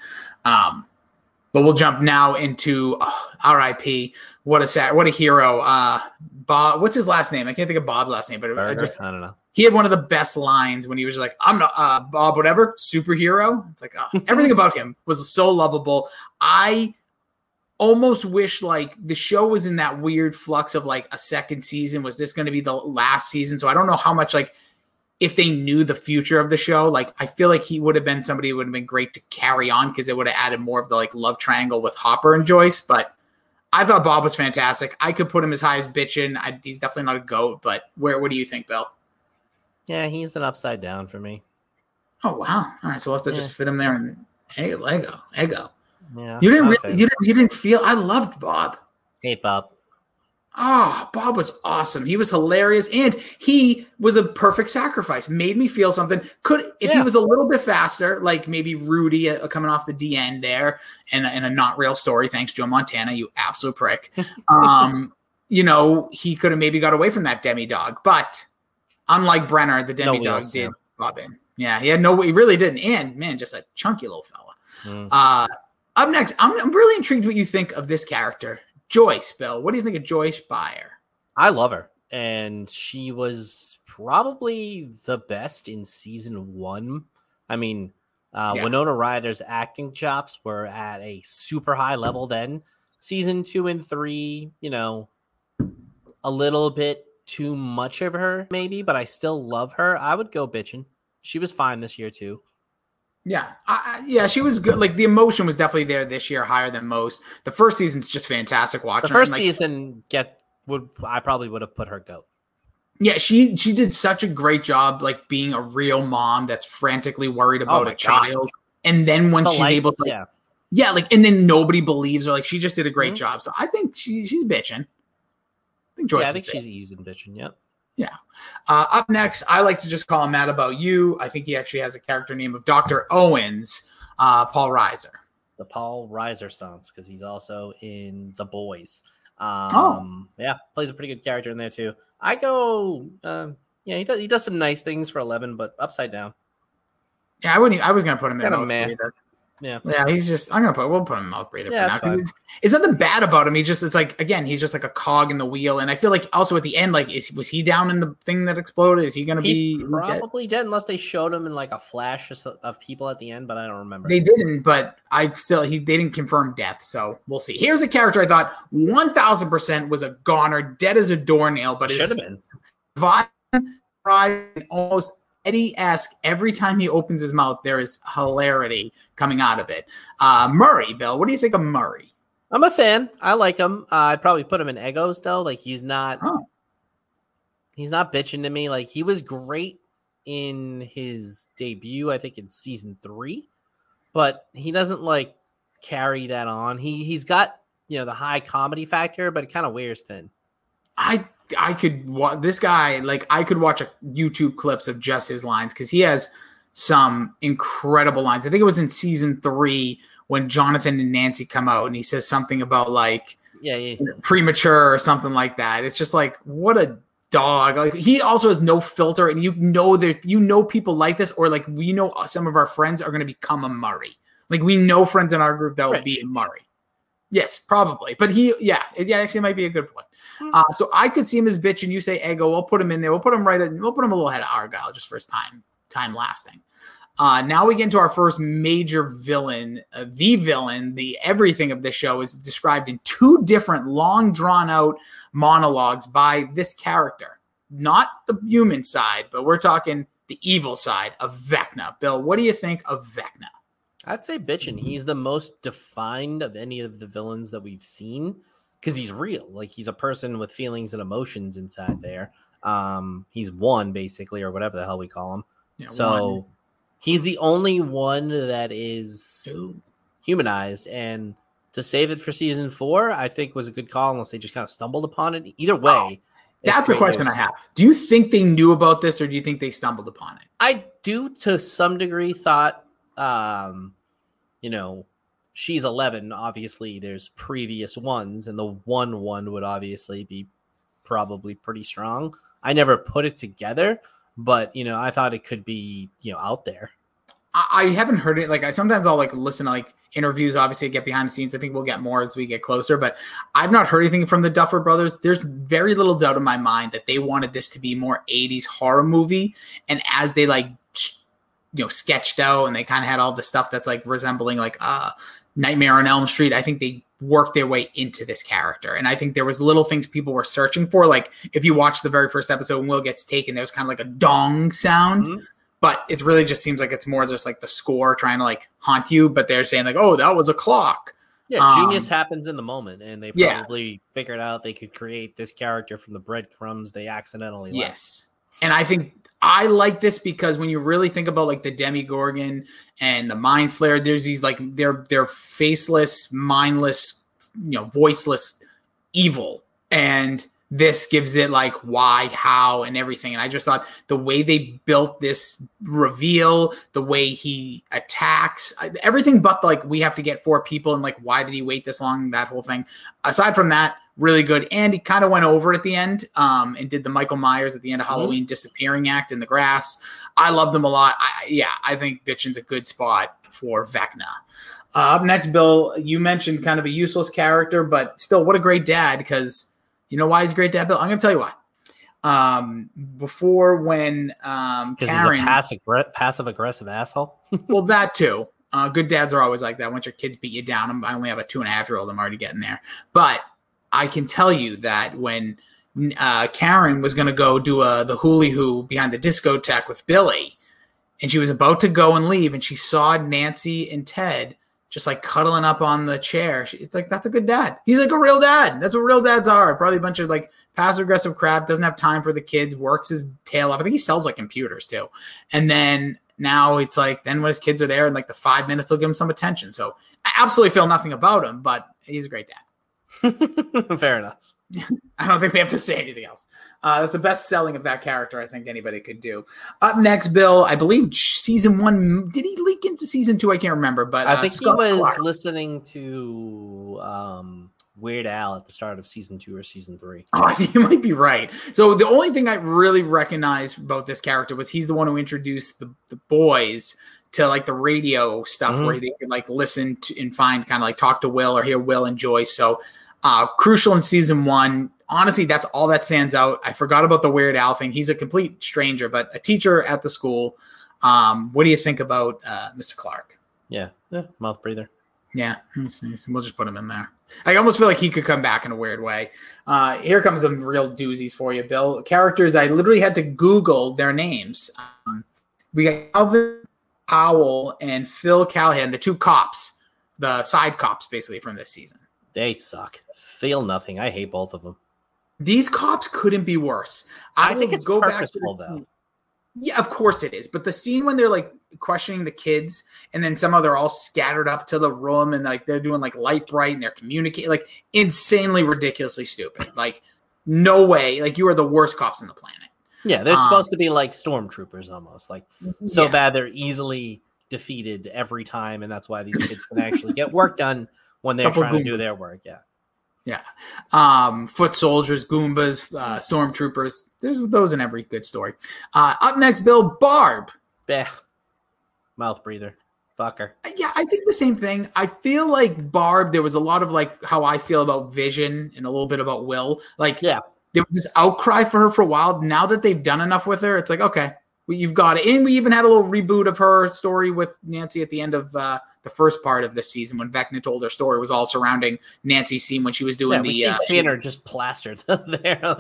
But we'll jump now into R.I.P. What a hero. Bob, what's his last name? I can't think of Bob's last name, but I don't know. he had one of the best lines when he was like, I'm not Bob, whatever, superhero. It's like everything about him was so lovable. I almost wish like the show was in that weird flux of like a second season. Was this going to be the last season? So I don't know how much like if they knew the future of the show, like I feel like he would have been somebody who would have been great to carry on because it would have added more of the like love triangle with Hopper and Joyce. But I thought Bob was fantastic. I could put him as high as Bitchin'. He's definitely not a GOAT, but what do you think, Bill? Yeah, he's an upside down for me. Oh wow! All right, so we'll have to just fit him there and Lego. Yeah, You didn't feel. I loved Bob. Hate Bob. Oh, Bob was awesome. He was hilarious, and he was a perfect sacrifice. Made me feel something. If he was a little bit faster, like maybe Rudy coming off the D end there, and a not real story. Thanks, Joe Montana, you absolute prick. He could have maybe got away from that demi-dog, but unlike Brenner, the demi-dog did Bob in. Yeah, he really didn't. And man, just a chunky little fella. Up next, I'm really intrigued what you think of this character. Joyce, Bill, what do you think of Joyce Byer? I love her, and she was probably the best in season 1. I mean, Winona Ryder's acting chops were at a super high level then. Season 2 and 3, a little bit too much of her, maybe, but I still love her. I would go Bitchin'. She was fine this year, too. Yeah, she was good. Like the emotion was definitely there this year, higher than most. The first season's just fantastic watching. The first season, I probably would have put her GOAT. Yeah, she did such a great job, like being a real mom that's frantically worried about a child, and then when she's able to, and then nobody believes her. Like she just did a great job. So I think she's bitching. I think she's easy and bitching. Yep. Yeah. Up next, I like to just call him Mad About You. I think he actually has a character name of Dr. Owens, Paul Reiser. The Paul Reiser sons, because he's also in The Boys. Yeah, plays a pretty good character in there too. I go, he does some nice things for 11, but upside down. Yeah, I was gonna put him in mouth breather. Yeah, he's just. We'll put him in mouth breather for now. It's nothing bad about him. It's like again, he's just like a cog in the wheel. And I feel like also at the end, like, was he down in the thing that exploded? Is he gonna be? He's probably dead unless they showed him in like a flash of people at the end, but I don't remember. They didn't, but they didn't confirm death, so we'll see. Here's a character I thought 1,000% was a goner, dead as a doornail, but it should have been. Vibe almost Eddie-esque. Every time he opens his mouth, there is hilarity coming out of it. Murray, Bill, what do you think of Murray? I'm a fan. I like him. I'd probably put him in Egos though. Like he's not bitching to me. Like he was great in his debut, I think in season 3, but he doesn't like carry that on. He's got, the high comedy factor, but it kind of wears thin. I could this guy, like, I could watch YouTube clips of just his lines because he has some incredible lines. I think it was in season 3 when Jonathan and Nancy come out and he says something about like premature or something like that. It's just like, what a dog. Like, he also has no filter, and that people like this, or like we know some of our friends are going to become a Murray. Like, we know friends in our group that will be a Murray. Yes, probably. But actually might be a good point. So I could see him as bitch, and you say Ego. We'll put him in there. We'll put him a little ahead of Argyle just for his time lasting. Now we get into our first major villain. The villain, the everything of the show is described in 2 different long drawn out monologues by this character. Not the human side, but we're talking the evil side of Vecna. Bill, what do you think of Vecna? I'd say bitchin'. He's the most defined of any of the villains that we've seen because he's real. Like, he's a person with feelings and emotions inside there. He's one, basically, or whatever the hell we call him. Yeah, so he's the only one that is humanized. And to save it for season 4, I think was a good call, unless they just kind of stumbled upon it. Either way. That's a question I have. Do you think they knew about this, or do you think they stumbled upon it? I do, to some degree, thought she's 11. Obviously, there's previous ones, and the one would obviously be probably pretty strong. I never put it together, but I thought it could be out there. I haven't heard it. Like, sometimes I'll like listen to like interviews. Obviously, get behind the scenes. I think we'll get more as we get closer, but I've not heard anything from the Duffer Brothers. There's very little doubt in my mind that they wanted this to be more 80s horror movie, and as they like sketched out, and they kind of had all the stuff that's like resembling like Nightmare on Elm Street, I think they worked their way into this character. And I think there was little things people were searching for. Like, if you watch the very first episode when Will gets taken, there's kind of like a dong sound, but it really just seems like it's more just like the score trying to like haunt you. But they're saying like, oh, that was a clock. Yeah, genius happens in the moment, and they probably figured out they could create this character from the breadcrumbs they accidentally left. Yes. And I think I like this because when you really think about like the Demogorgon and the Mind Flayer, there's these like they're faceless, mindless, voiceless evil, and this gives it like why, how, and everything. And I just thought the way they built this reveal, the way he attacks, everything but like we have to get 4 people and like why did he wait this long? That whole thing. Aside from that, really good. And he kind of went over at the end and did the Michael Myers at the end of Halloween disappearing act in the grass. I loved him a lot. I think Bitchin's a good spot for Vecna. Up next, Bill, you mentioned kind of a useless character, but still, what a great dad, because you know why he's a great dad, Bill? I'm going to tell you why. Before when Karen... Because he's a passive-aggressive asshole? Well, that too. Good dads are always like that. Once your kids beat you down, I only have a 2.5-year-old. I'm already getting there. But I can tell you that when Karen was going to go do the hooly-hoo behind the discotheque with Billy, and she was about to go and leave, and she saw Nancy and Ted just like cuddling up on the chair. It's like, that's a good dad. He's like a real dad. That's what real dads are. Probably a bunch of like passive-aggressive crap, doesn't have time for the kids, works his tail off. I think he sells like computers too. And then now it's like, then when his kids are there in like the 5 minutes, he'll give him some attention. So I absolutely feel nothing about him, but he's a great dad. Fair enough. I don't think we have to say anything else. That's the best selling of that character I think anybody could do. Up next, Bill, I believe season 1. Did he leak into season 2? I can't remember, but I think Scott he was Clark. listening to Weird Al at the start of season 2 or season 3. Oh, I think you might be right. So the only thing I really recognize about this character was he's the one who introduced the boys to like the radio stuff where they could like listen to and find kind of like talk to Will or hear Will and Joyce. So crucial in season 1. Honestly, that's all that stands out. I forgot about the Weird Al thing. He's a complete stranger, but a teacher at the school. What do you think about Mr. Clark? Yeah, mouth breather. Yeah, that's nice. We'll just put him in there. I almost feel like he could come back in a weird way. Here comes some real doozies for you, Bill. Characters, I literally had to Google their names. We got Alvin Powell and Phil Callahan, the 2 cops, the side cops, basically, from this season. They suck. Feel nothing. I hate both of them. These cops couldn't be worse. I think it's purposeful, though. Yeah, of course it is. But the scene when they're like questioning the kids, and then somehow they're all scattered up to the room, and like they're doing like light bright, and they're communicating like insanely ridiculously stupid. Like no way. Like you are the worst cops on the planet. Yeah, they're supposed to be like stormtroopers almost, like so Yeah. bad they're easily defeated every time, and that's why these kids can actually get work done when they're Couple trying to do Goombas. their work. Yeah. Yeah. Foot soldiers, Goombas, stormtroopers. There's those in every good story. Up next, Bill, Barb. Bah. Mouth breather. Fucker. Yeah, I think the same thing. I feel like Barb, there was a lot of like how I feel about Vision and a little bit about Will. Like, Yeah. there was this outcry for her for a while. Now that they've done enough with her, it's like, okay, you've got it. And we even had a little reboot of her story with Nancy at the end of the first part of the season when Vecna told her story. It was all surrounding Nancy's scene when she was doing Yeah, we keep seeing her just plastered there.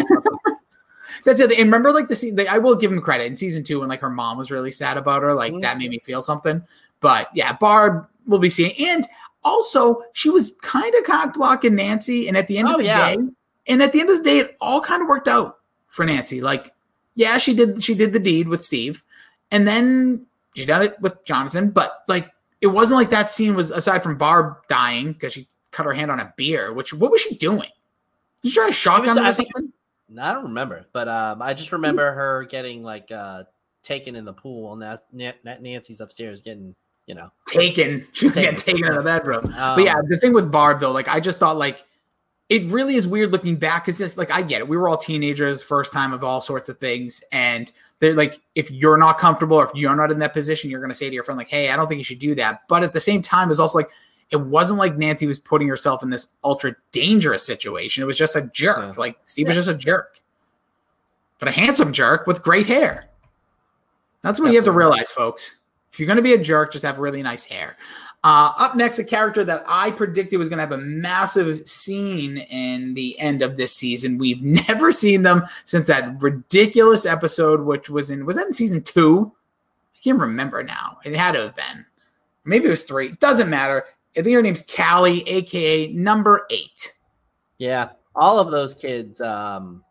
That's it. And remember, like the scene, I will give him credit in season 2 when like her mom was really sad about her. Like that made me feel something. But yeah, Barb will be seeing. And also, she was kind of cock blocking Nancy. And at the end of the day, it all kind of worked out for Nancy. Like, yeah, she did the deed with Steve, and then she done it with Jonathan. But like, it wasn't like that scene was aside from Barb dying because she cut her hand on a beer. What was she doing? Did she try to shotgun her or something? I don't remember, but I just remember her getting like taken in the pool, and Nancy's upstairs getting, taken. She was getting taken in the bedroom. But yeah, the thing with Barb though, like I just thought like it really is weird looking back because it's like I get it. We were all teenagers, first time of all sorts of things, and they're like, if you're not comfortable or if you're not in that position, you're going to say to your friend like, "Hey, I don't think you should do that." But at the same time, it's also like it wasn't like Nancy was putting herself in this ultra dangerous situation. It was just a jerk. Yeah. Like Steve was just a jerk, but a handsome jerk with great hair. That's what you have to realize, folks. If you're going to be a jerk, just have really nice hair. Up next, a character that I predicted was going to have a massive scene in the end of this season. We've never seen them since that ridiculous episode, which was that in season 2? I can't remember now. It had to have been. Maybe it was 3. It doesn't matter. I think her name's Callie, a.k.a. number 8. Yeah, all of those kids from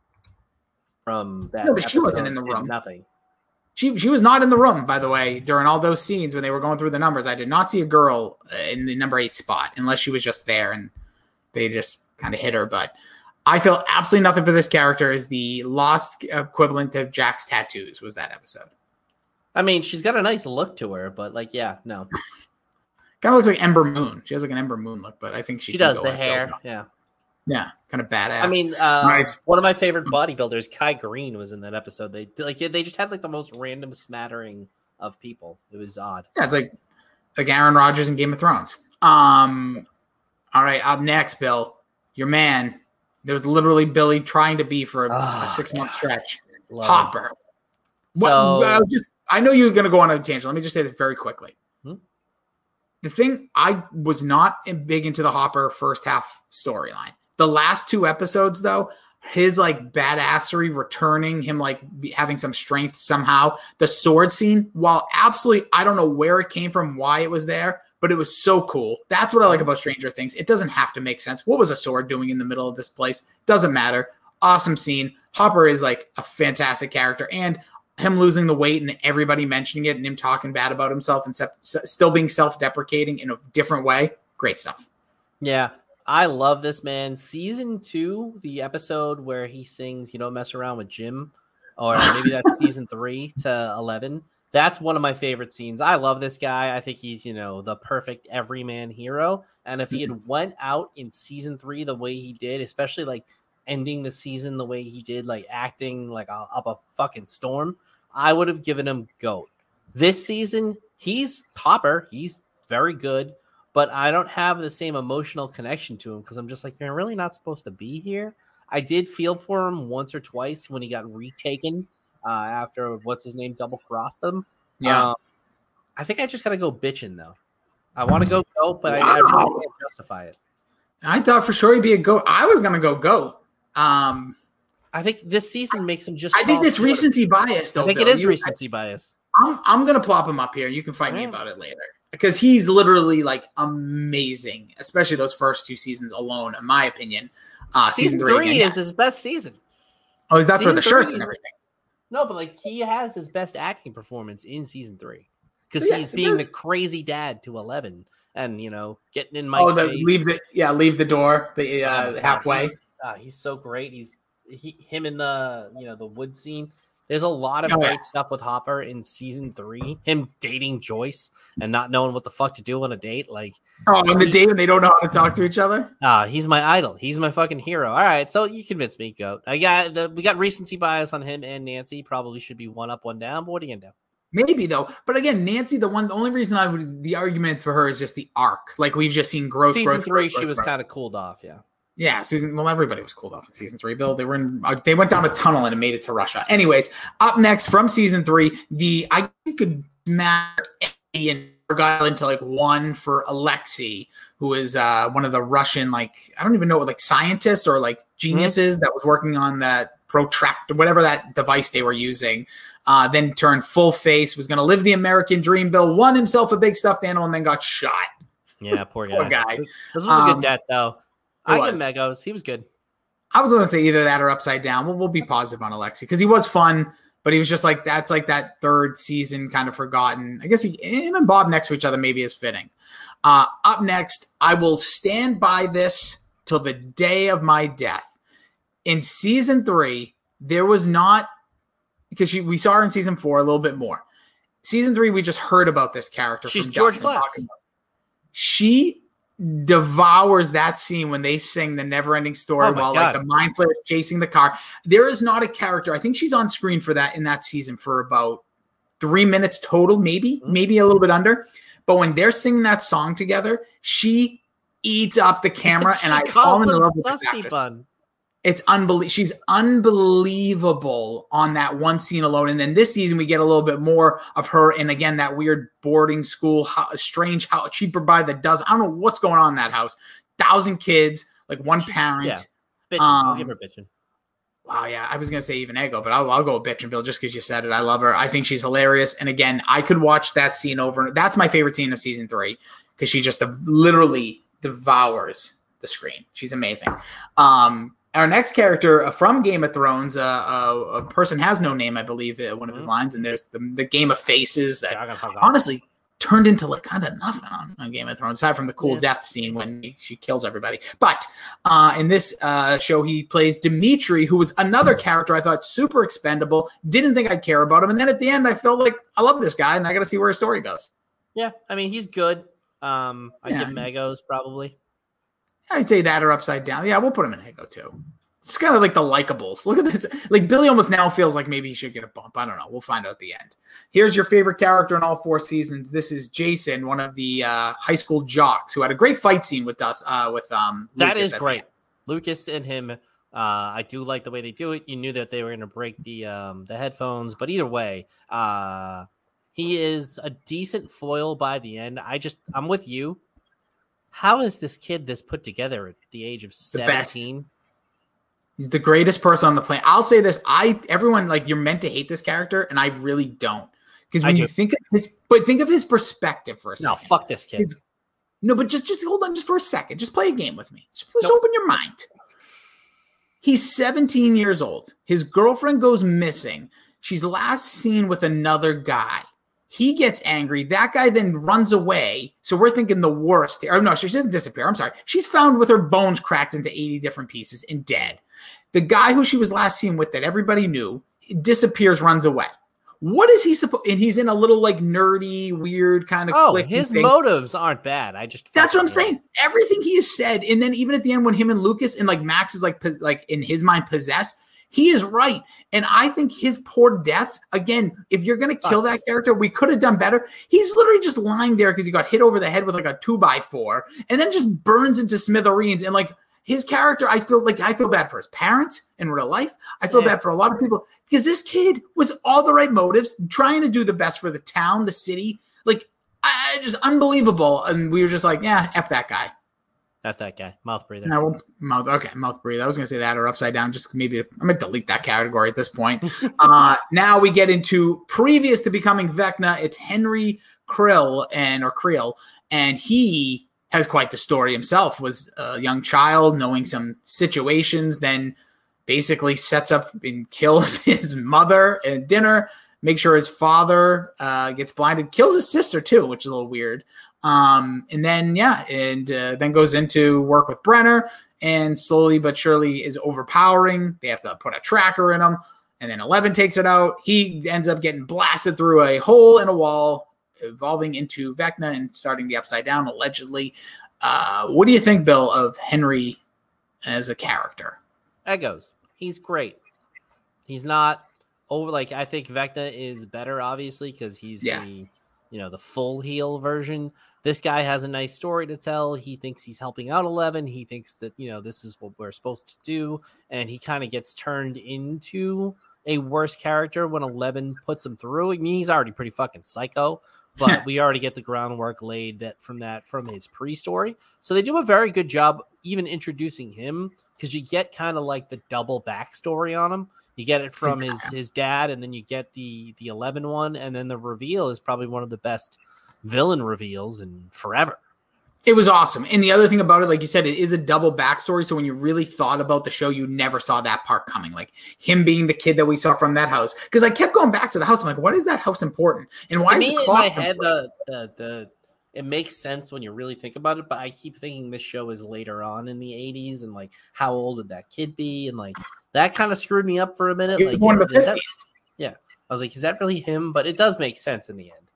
that No, but she wasn't in the did room. Nothing. She was not in the room, by the way, during all those scenes when they were going through the numbers. I did not see a girl in the number 8 spot unless she was just there and they just kind of hit her. But I feel absolutely nothing for this character. Is the lost equivalent of Jack's tattoos was that episode. I mean, she's got a nice look to her, but like, yeah, no. Kind of looks like Ember Moon. She has like an Ember Moon look, but I think she does go the with hair. those. Yeah. Yeah, kind of badass. I mean, Nice. one of my favorite bodybuilders, Kai Green, was in that episode. They just had like the most random smattering of people. It was odd. Yeah, it's like Aaron Rodgers in Game of Thrones. All right, up next, Bill, your man. There was literally Billy trying to be for a 6-month stretch. Love Hopper. So- I know you're going to go on a tangent. Let me just say this very quickly. The thing, I was not big into the Hopper first half storyline. The last 2 episodes, though, his like badassery returning, him like having some strength somehow. The sword scene, while absolutely, I don't know where it came from, why it was there, but it was so cool. That's what I like about Stranger Things. It doesn't have to make sense. What was a sword doing in the middle of this place? Doesn't matter. Awesome scene. Hopper is like a fantastic character, and him losing the weight and everybody mentioning it and him talking bad about himself and still being self-deprecating in a different way. Great stuff. Yeah, I love this man. Season 2, the episode where he sings "You Don't Mess Around with Jim," or maybe that's season 3 to 11. That's one of my favorite scenes. I love this guy. I think he's, the perfect everyman hero. And if he had went out in season 3 the way he did, especially like ending the season the way he did, like acting like up a fucking storm, I would have given him GOAT. This season, he's Hopper. He's very good, but I don't have the same emotional connection to him because I'm just like, you're really not supposed to be here. I did feel for him once or twice when he got retaken after what's his name double crossed him. Yeah. I think I just gotta go bitching though. I want to go GOAT, but I really can't justify it. I thought for sure he'd be a GOAT. I was going to go GOAT. I think this season makes him just. I think that's recency bias, though. I think Bill. it is recency bias. I'm going to plop him up here. You can fight me about it later. Because he's literally like amazing, especially those first 2 seasons alone, in my opinion. Season 3 is his best season. Oh, that's for the Season shirts 3 and everything. No, but like he has his best acting performance in season 3 because Yes, he's it being the is. crazy dad to 11, and getting in Oh, Mike's the face. leave the door the Oh my god, halfway. he's so great. Him in the the wood scene. There's a lot of Oh yeah. great stuff with Hopper in season 3. Him dating Joyce and not knowing what the fuck to do on a date. Like Oh, on the he, date when they don't know how to talk to each other. he's my idol. He's my fucking hero. All right, so you convinced me, Goat. We got recency bias on him and Nancy. Probably should be one up, one down. But what are you gonna do? Maybe though, but again, Nancy, the only reason the argument for her is just the arc. Like we've just seen growth. Season growth, 3, growth, she growth, was growth. kind of cooled off. Yeah. Yeah, well, everybody was cooled off in season 3. Bill, they went down a tunnel and it made it to Russia. Anyways, up next from season 3, I could matter and Argyle into like 1 for Alexei, who is one of the Russian I don't even know what scientists or geniuses that was working on that protractor, whatever that device they were using. Then turned full face, was going to live the American dream. Bill won himself a big stuffed animal and then got shot. Yeah, poor guy. Poor guy. This was a good death, though. I give was. Megos. He was good. I was going to say either that or Upside Down. We'll be positive on Alexei because he was fun, but he was just that's that third season kind of forgotten. I guess him and Bob next to each other maybe is fitting. Up next, I will stand by this till the day of my death. In season 3, there was not, because we saw her in season 4 a little bit more. Season 3, we just heard about this character. She's from George Dustin Glass. She devours that scene when they sing the never-ending story while the mind flayer is chasing the car. There is not a character. I think she's on screen for that in that season for about 3 minutes total, maybe a little bit under. But when they're singing that song together, she eats up the camera, and I fall in love with this actress. It's unbelievable. She's unbelievable on that one scene alone. And then this season, we get a little bit more of her. And again, that weird boarding school, strange house, cheaper by the dozen. I don't know what's going on in that house. 1,000 kids, one parent. Yeah, bitching. I'll give her bitching. Wow, yeah. I was going to say even Ego, but I'll go with Bitchinville just because you said it. I love her. I think she's hilarious. And again, I could watch that scene over. That's my favorite scene of season 3 because she just literally devours the screen. She's amazing. Our next character from Game of Thrones, a person has no name, I believe, one of his lines, and there's the Game of Faces that honestly turned into kind of nothing on Game of Thrones, aside from the cool death scene when she kills everybody. But in this show, he plays Dimitri, who was another character I thought super expendable, didn't think I'd care about him, and then at the end, I felt like I love this guy, and I got to see where his story goes. Yeah, I mean, he's good. I give Megos probably. I'd say that or Upside Down. Yeah, we'll put him in Ego too. It's kind of like the likables. Look at this. Billy almost now feels like maybe he should get a bump. I don't know. We'll find out at the end. Here's your favorite character in all 4 seasons. This is Jason, one of the high school jocks who had a great fight scene with us. Lucas. That is great. Lucas and him. I do like the way they do it. You knew that they were going to break the headphones, but either way, he is a decent foil by the end. I'm with you. How is this kid this put together at the age of 17? He's the greatest person on the planet. I'll say this. Everyone, you're meant to hate this character, and I really don't. Because when you think of his perspective for a second. No, fuck this kid. No, but just hold on just for a second. Just play a game with me. Just open your mind. He's 17 years old. His girlfriend goes missing. She's last seen with another guy. He gets angry. That guy then runs away. So we're thinking the worst. Or no, she doesn't disappear. I'm sorry. She's found with her bones cracked into 80 different pieces and dead. The guy who she was last seen with that everybody knew disappears, runs away. What is he supposed? And he's in a little nerdy, weird kind of. Oh, his motives aren't bad. That's what I'm saying. Everything he has said, and then even at the end when him and Lucas and Max is in his mind possessed. He is right. And I think his poor death, again, if you're going to kill that character, we could have done better. He's literally just lying there because he got hit over the head with a 2x4 and then just burns into smithereens. And his character, I feel bad for his parents in real life. I feel bad for a lot of people because this kid was all the right motives, trying to do the best for the town, the city. Just unbelievable. And we were just F that guy. That's that guy. Mouth breather. No, mouth breather. I was going to say that or Upside Down. Just maybe I'm going to delete that category at this point. Now we get into previous to becoming Vecna. It's Henry Creel, and he has quite the story himself. Was a young child knowing some situations, then basically sets up and kills his mother at dinner, makes sure his father gets blinded, kills his sister too, which is a little weird. And then then goes into work with Brenner, and slowly but surely is overpowering. They have to put a tracker in him, and then 11 takes it out. He ends up getting blasted through a hole in a wall, evolving into Vecna and starting the Upside Down, allegedly. What do you think, Bill, of Henry as a character? Egos. He's great. He's not over. Like, I think Vecna is better, obviously, because he's the full heel version. This guy has a nice story to tell. He thinks he's helping out 11. He thinks that, this is what we're supposed to do. And he kind of gets turned into a worse character when 11 puts him through. I mean, he's already pretty fucking psycho, but we already get the groundwork laid from his pre-story. So they do a very good job even introducing him, because you get kind of like the double backstory on him. You get it from his dad, and then you get the 11 one, and then the reveal is probably one of the best villain reveals in forever. It was awesome. And the other thing about it, like you said, it is a double backstory. So when you really thought about the show, you never saw that part coming. Like him being the kid that we saw from that house. Because I kept going back to the house. I'm like, what is that house important? And why is the clock in my head, it makes sense when you really think about it, but I keep thinking this show is later on in the 80s, and like, how old would that kid be? And like, that kind of screwed me up for a minute. Like, one of the 50s. I was like, is that really him? But it does make sense in the end.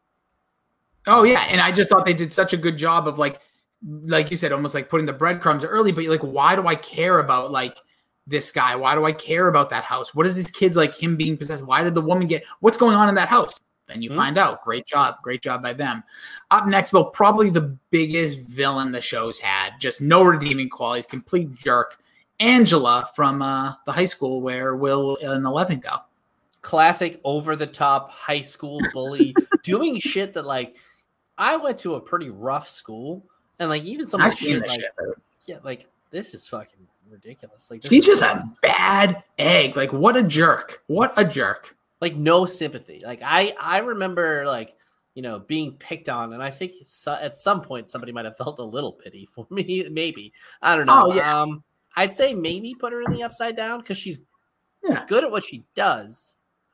Oh yeah, and I just thought they did such a good job of like you said, almost like putting the breadcrumbs early. But you're like, why do I care about like this guy? Why do I care about that house? What is these kids, like him being possessed? Why did the woman get? What's going on in that house? Then you find out. Great job by them. Up next, Bill, probably the biggest villain the show's had. Just no redeeming qualities. Complete jerk. Angela from the high school where Will and 11 go. Classic over the top high school bully doing shit that, like, I went to a pretty rough school, and like even some of the shit, like, like this is fucking ridiculous. Like, he's just a bad egg. Like, what a jerk. What a jerk. Like, no sympathy. Like, I remember, like, being picked on, and I think at some point somebody might have felt a little pity for me. Maybe, I don't know. Oh, yeah. I'd say maybe put her in the Upside Down because she's good at what she does.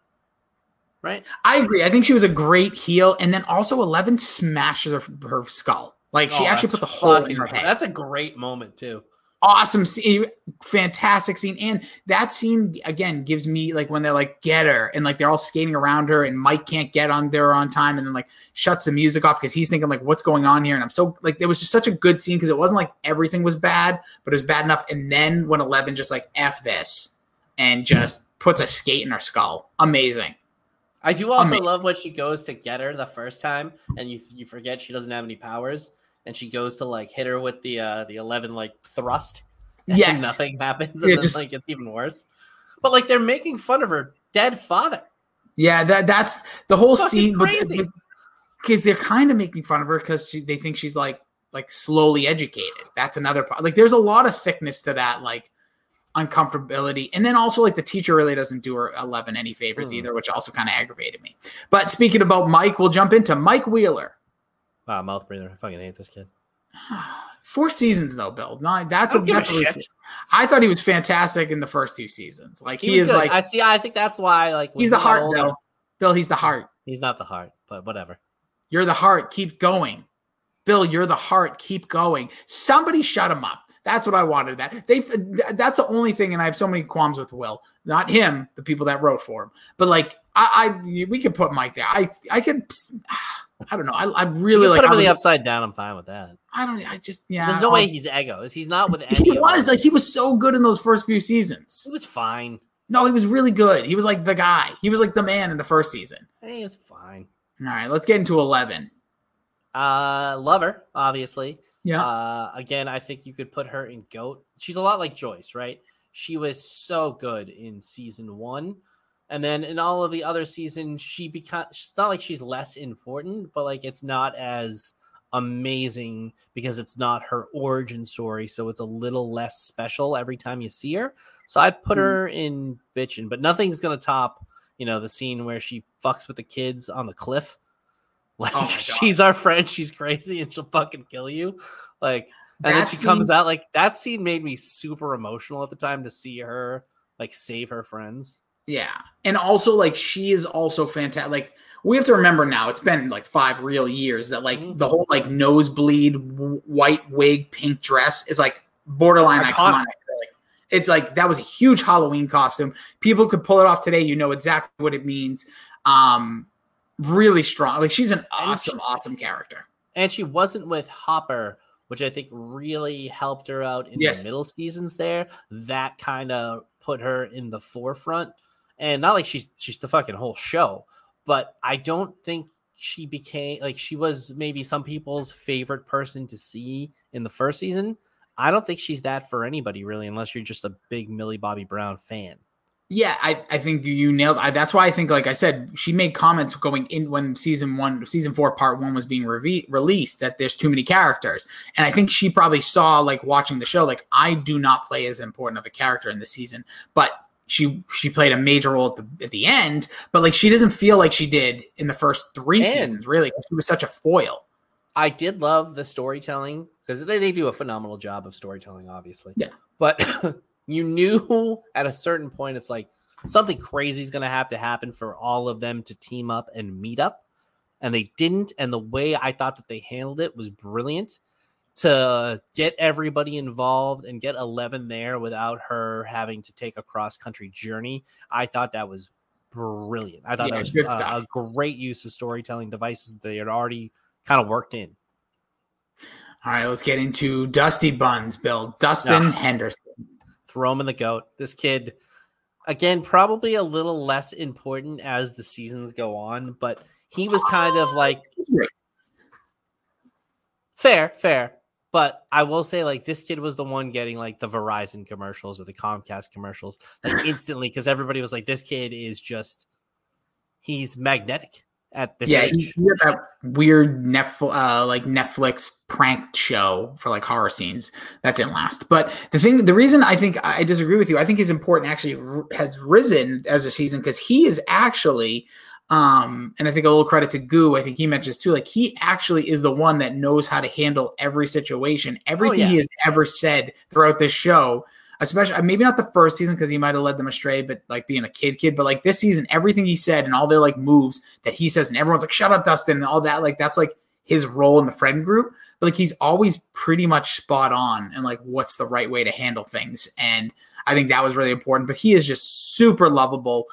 Right. I agree. I think she was a great heel. And then also 11 smashes her skull. Like, she actually puts a hole in her head. That's a great moment too. Awesome scene. Fantastic scene. And that scene, again, gives me, like, when they're like, get her. And like, they're all skating around her, and Mike can't get on there on time. And then like shuts the music off because he's thinking like, what's going on here? And I'm so like, it was just such a good scene because it wasn't like everything was bad, but it was bad enough. And then when 11 just like, F this, and just puts a skate in her skull. Amazing. I do also love when she goes to get her the first time, and you forget she doesn't have any powers, and she goes to like hit her with the 11 like thrust. Yes, and nothing happens, and then like it's even worse. But like, they're making fun of her dead father. Yeah, that's the whole scene. Crazy. Because they're kind of making fun of her because they think she's like slowly educated. That's another part. Like, there's a lot of thickness to that, like, uncomfortability. And then also, like, the teacher really doesn't do her 11 any favors either, which also kind of aggravated me. But speaking about Mike, we'll jump into Mike Wheeler. Wow, mouth breather. I fucking hate this kid. 4 seasons though, Bill. No, I thought he was fantastic in the first 2 seasons. Like, he is good. Like, I think that's why, like, he's the heart, Bill. Bill, he's the heart. He's not the heart, but whatever. You're the heart. Keep going. Bill, you're the heart. Keep going. Somebody shut him up. That's what I wanted. That's the only thing, and I have so many qualms with Will. Not him, the people that wrote for him. But like, we could put Mike there. I don't know. I really like. Put him in the Upside Down. I'm fine with that. There's no way he's egos. He's not with any. He was so good in those first few seasons. He was fine. No, he was really good. He was like the guy. He was like the man in the first season. He was fine. All right, let's get into 11. Lover, obviously. Yeah. Again, I think you could put her in GOAT. She's a lot like Joyce, right? She was so good in season 1. And then in all of the other seasons, it's not like she's less important, but like, it's not as amazing because it's not her origin story. So it's a little less special every time you see her. So I'd put her in bitchin', but nothing's going to top, the scene where she fucks with the kids on the cliff. Like, she's our friend, she's crazy, and she'll fucking kill you. Like, and then she comes out. Like, that scene made me super emotional at the time to see her like save her friends. Yeah. And also, like, she is also fantastic. Like, we have to remember now, it's been like 5 real years that, like, the whole, like, nosebleed, white wig, pink dress is, like, borderline iconic. Like, it's like, that was a huge Halloween costume. People could pull it off today. You know exactly what it means. Really strong. Like, she's an awesome character. And she wasn't with Hopper, which I think really helped her out in the middle seasons there. That kind of put her in the forefront. And not like she's the fucking whole show, but I don't think she became like she was maybe some people's favorite person to see in the first season. I don't think she's that for anybody really, unless you're just a big Millie Bobby Brown fan. Yeah, I think you nailed it. That's why I think, like I said, she made comments going in when season 4, part 1 was being released that there's too many characters. And I think she probably saw, like, watching the show, like, I do not play as important of a character in the season, but she played a major role at the end, but, like, she doesn't feel like she did in the first 3 seasons, really. She was such a foil. I did love the storytelling because they do a phenomenal job of storytelling, obviously. Yeah. But you knew at a certain point, it's like something crazy is going to have to happen for all of them to team up and meet up. And they didn't. And the way I thought that they handled it was brilliant to get everybody involved and get 11 there without her having to take a cross-country journey. I thought that was brilliant. I thought that was good stuff. A great use of storytelling devices that they had already kind of worked in. All right, let's get into Dusty Buns, Bill. Dustin Henderson. Throw him in the goat. This kid, again, probably a little less important as the seasons go on, but he was kind of like fair. But I will say, like, this kid was the one getting like the Verizon commercials or the Comcast commercials like instantly because everybody was like, this kid is just he's magnetic at this age. He had that weird Netflix pranked show for like horror scenes that didn't last. But the reason I think I disagree with you, I think his importance actually has risen as a season because he is actually, and I think a little credit to Goo, I think he mentions too, like he actually is the one that knows how to handle every situation, everything he has ever said throughout this show. Especially maybe not the first season because he might have led them astray, but like being a kid, but like this season, everything he said and all their like moves that he says, and everyone's like, shut up, Dustin, and all that, like that's like his role in the friend group. But like he's always pretty much spot on and like what's the right way to handle things. And I think that was really important. But he is just super lovable.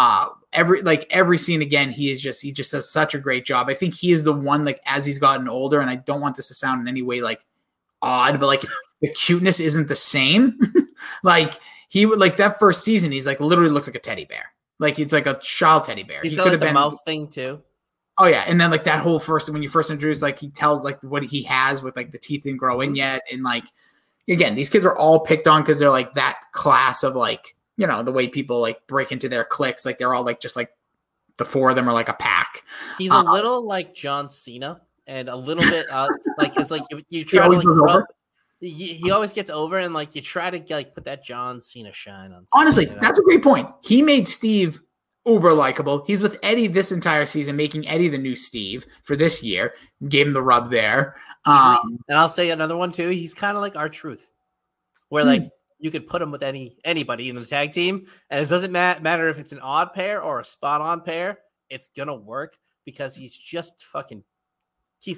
Every scene again, he just does such a great job. I think he is the one like as he's gotten older, and I don't want this to sound in any way like odd, but like the cuteness isn't the same. Like he would like that first season, he's like literally looks like a teddy bear. Like it's like a child teddy bear. He's got like the mouth thing too. Oh yeah. And then like that whole when you first introduce, like he tells like what he has with like the teeth didn't grow in yet. And like, again, these kids are all picked on because they're like that class of like, you know, the way people like break into their cliques. Like they're all like, just like the 4 of them are like a pack. He's a little like John Cena and a little bit like, cause like you try to like he always gets over and like you try to like put that John Cena shine on. Honestly, that's a great point. He made Steve uber likable. He's with Eddie this entire season, making Eddie the new Steve for this year. Gave him the rub there. And I'll say another one too. He's kind of like R-Truth, where like you could put him with anybody in the tag team, and it doesn't matter if it's an odd pair or a spot on pair. It's gonna work because he's just fucking. His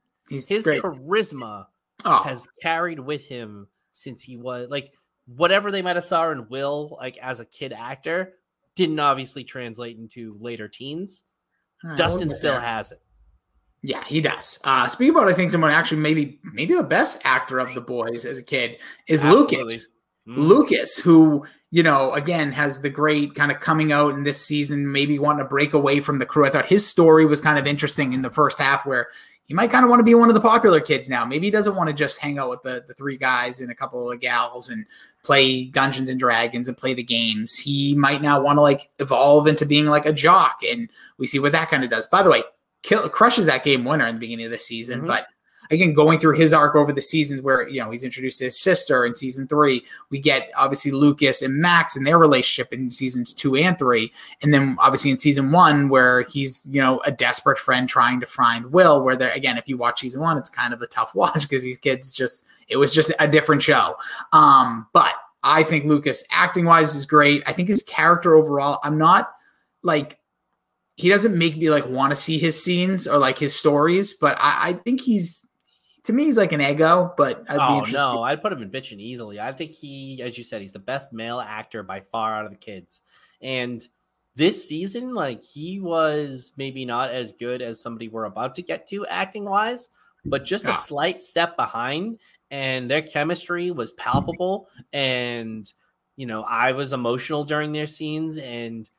great. Charisma has carried with him since he was like whatever they might have saw in Will like as a kid actor didn't obviously translate into later teens. Dustin still has it. Yeah, he does. Speaking about, I think someone actually maybe the best actor of the boys as a kid is Lucas. Lucas, who, you know, again, has the great kind of coming out in this season, maybe wanting to break away from the crew. I thought his story was kind of interesting in the first half where he might kind of want to be one of the popular kids now. Maybe he doesn't want to just hang out with the 3 guys and a couple of gals and play Dungeons and Dragons and play the games. He might now want to like evolve into being like a jock. And we see what that kind of does. By the way, crushes that game winner in the beginning of the season. But again, going through his arc over the seasons where, you know, he's introduced his sister in season 3, we get obviously Lucas and Max and their relationship in seasons 2 and 3. And then obviously in season 1 where he's, you know, a desperate friend trying to find Will, where they're, again, if you watch season 1, it's kind of a tough watch because these kids it was just a different show. But I think Lucas acting wise is great. I think his character overall, I'm not like, he doesn't make me like want to see his scenes or like his stories, but I think to me, he's like an ego, but I'd be Oh interested. no, I'd put him in bitching easily. I think he, as you said, he's the best male actor by far out of the kids. And this season, like he was maybe not as good as somebody we're about to get to acting wise, but just a slight step behind. And their chemistry was palpable. And I was emotional during their scenes, and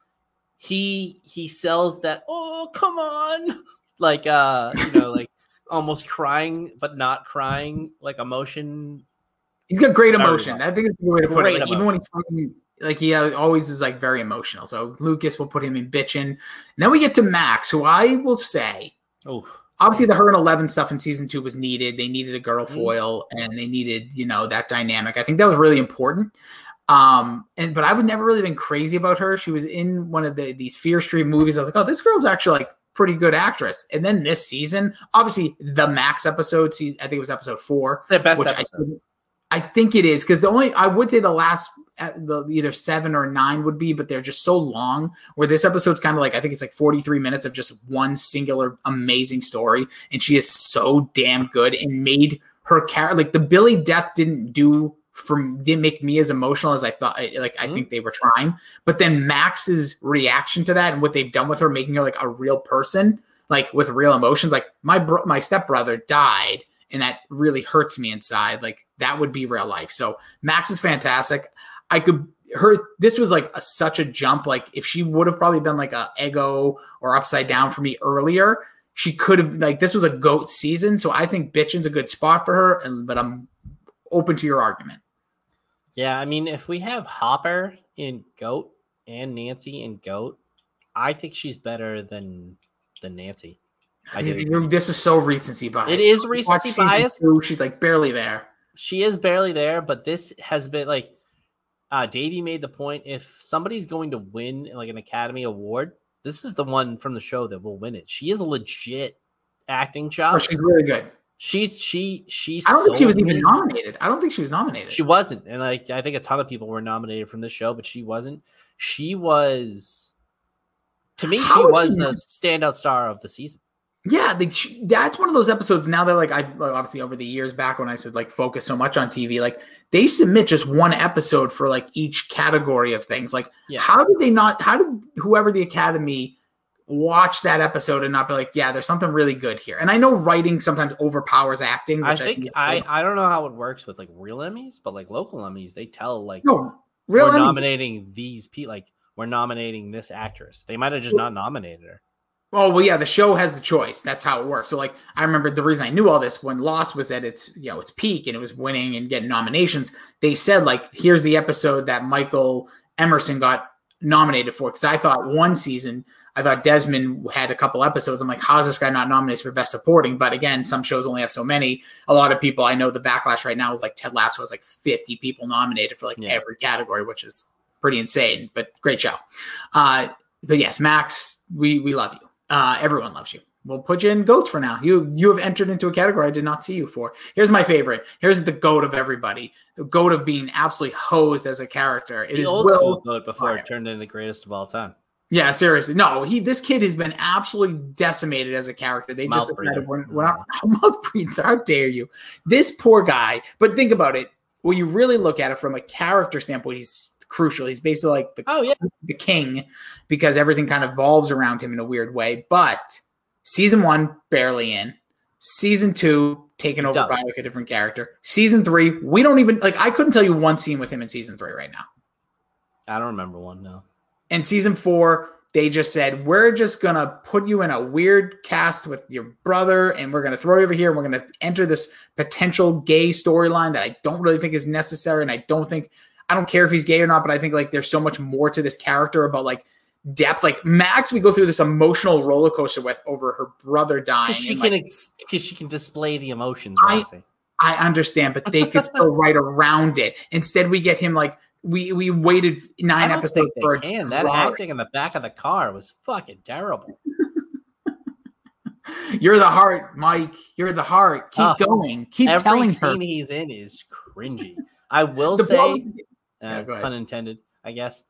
he sells that, oh come on, like like almost crying but not crying, like emotion. He's got great Very emotion. well. I think that's the way to put it. Great Like even when he's fucking, like he always is like very emotional. So Lucas will put him in bitching. And then we get to Max, who I will say, Oh, obviously the her and 11 stuff in season 2 was needed. They needed a girl foil, and they needed that dynamic. I think that was really important. But I would never really been crazy about her. She was in one of these Fear Street movies. I was like, oh, this girl's actually like pretty good actress. And then this season, obviously the Max episode, I think it was episode 4. it's their best episode. I think it is, because I would say the last, either 7 or 9 would be, but they're just so long, where this episode's kind of like, I think it's like 43 minutes of just one singular amazing story. And she is so damn good and made her character, like the Billy death didn't make me as emotional as I thought. Like, I think they were trying, but then Max's reaction to that and what they've done with her, making her like a real person, like with real emotions, like my stepbrother died, and that really hurts me inside. Like that would be real life. So Max is fantastic. This was like such a jump. Like if she would have probably been like a Ego or Upside Down for me earlier, she could have, like, this was a GOAT season. So I think bitching's a good spot for her, but I'm open to your argument. Yeah, I mean, if we have Hopper in GOAT and Nancy in GOAT, I think she's better than Nancy. I do. This is so recency bias. It is recency bias. 2, she's like barely there. She is barely there, but this has been like Davey made the point. If somebody's going to win like an Academy Award, this is the one from the show that will win it. She is a legit acting job. Oh, she's really good. She's. I don't think she was even nominated. I don't think she was nominated. She wasn't, and like I think a ton of people were nominated from this show, but she wasn't. She was. To me, she was the standout star of the season. Yeah, that's one of those episodes now that like obviously over the years back when I said like focus so much on TV, like they submit just one episode for like each category of things. Like how did whoever the Academy watch that episode and not be like, yeah, there's something really good here? And I know writing sometimes overpowers acting. I think I don't know how it works with like real Emmys, but like local Emmys, they tell like we're nominating these people, like we're nominating this actress. They might have just not nominated her. Oh, well, yeah, the show has the choice. That's how it works. So, like, I remember the reason I knew all this when Lost was at its peak and it was winning and getting nominations. They said, like, here's the episode that Michael Emerson got nominated for. Because I thought one season, Desmond had a couple episodes. I'm like, how's this guy not nominated for Best Supporting? But again, some shows only have so many. A lot of people, I know the backlash right now is like Ted Lasso has like 50 people nominated for like every category, which is pretty insane, but great show. But yes, Max, we love you. Everyone loves you. We'll put you in GOATs for now. You have entered into a category I did not see you for. Here's my favorite. Here's the GOAT of everybody. The GOAT of being absolutely hosed as a character. It is old school GOAT before it turned into the greatest of all time. Yeah, seriously. No, this kid has been absolutely decimated as a character. They just decided we're not mouth breather. How dare you? This poor guy. But think about it. When you really look at it from a character standpoint, he's crucial. He's basically like the king, because everything kind of evolves around him in a weird way. But season 1, barely in. Season 2, taken over by like a different character. Season 3, we don't even like. I couldn't tell you one scene with him in season 3 right now. I don't remember one. No. And season 4, they just said, we're just gonna put you in a weird cast with your brother, and we're gonna throw you over here, and we're gonna enter this potential gay storyline that I don't really think is necessary, and I don't care if he's gay or not, but I think like there's so much more to this character about like depth. Like Max, we go through this emotional roller coaster with over her brother dying. Because she can display the emotions. I understand, but they could still write around it. Instead, we get him like we waited 9 episodes for that acting in the back of the car was fucking terrible. You're the heart, Mike. You're the heart. Keep going. Keep telling her. Every scene he's in is cringy. I will say Yeah, go ahead. Pun intended, I guess.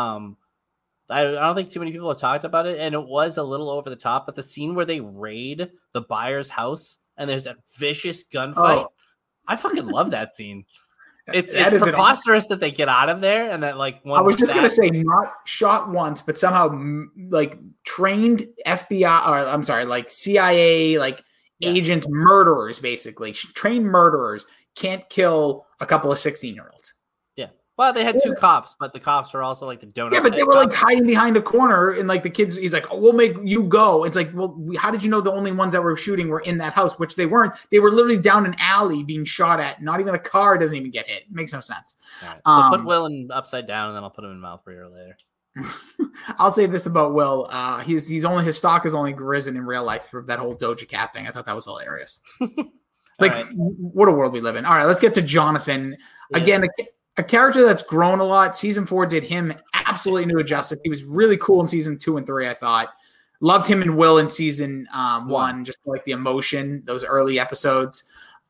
I don't think too many people have talked about it, and it was a little over the top. But the scene where they raid the buyer's house and there's that vicious gunfight, I fucking love that scene. It's preposterous that they get out of there and that like one. I was just gonna say not shot once, but somehow like trained FBI or I'm sorry, like CIA agent murderers, basically trained murderers can't kill a couple of 16-year-olds. Yeah. Well, they had two cops, but the cops were also like the donut. Yeah, but they were like hiding behind a corner, and like the kids, he's like, "Oh, we'll make you go." It's like, well, how did you know the only ones that were shooting were in that house? Which they weren't. They were literally down an alley being shot at. Not even the car doesn't even get hit. It makes no sense. All right. So put Will in upside down, and then I'll put him in mouth breather later. I'll say this about Will: his stock has only risen in real life for that whole Doja Cat thing. I thought that was hilarious. What a world we live in. All right, let's get to Jonathan again. A character that's grown a lot. Season 4 did him absolutely new justice. He was really cool in season 2 and 3, I thought. Loved him and Will in season 1, just like the emotion, those early episodes.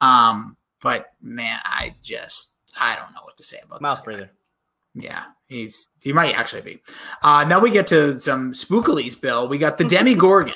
But man, I don't know what to say about mouth this breather. Yeah, he might actually be. Now we get to some spookilies, Bill. We got the Demigorgon.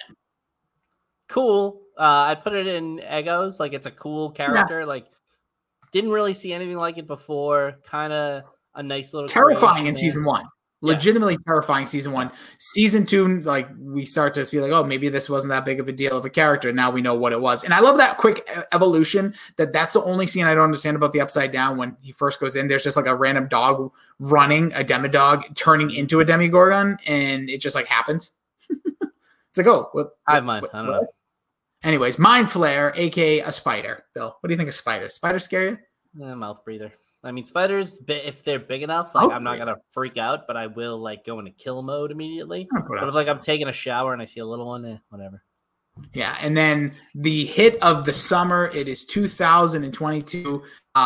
Cool. I put it in Eggos. Like it's a cool character. Yeah. Like didn't really see anything like it before. Kind of a nice little terrifying in season 1. Legitimately terrifying season 1. Season 2, like we start to see like, oh, maybe this wasn't that big of a deal of a character. Now we know what it was. And I love that quick evolution. That's the only scene I don't understand about the Upside Down. When he first goes in, there's just like a random dog running, a demidog turning into a Demigorgon, and it just like happens. It's like, oh, what? I have mine. I don't know. Anyways, Mind Flare, aka a spider. Bill, what do you think of spiders? Spiders scare you? Mouth breather. I mean, spiders, if they're big enough, like I'm not gonna freak out, but I will like go into kill mode immediately. But if like I'm taking a shower and I see a little one, whatever. Yeah, and then the hit of the summer. It is 2022.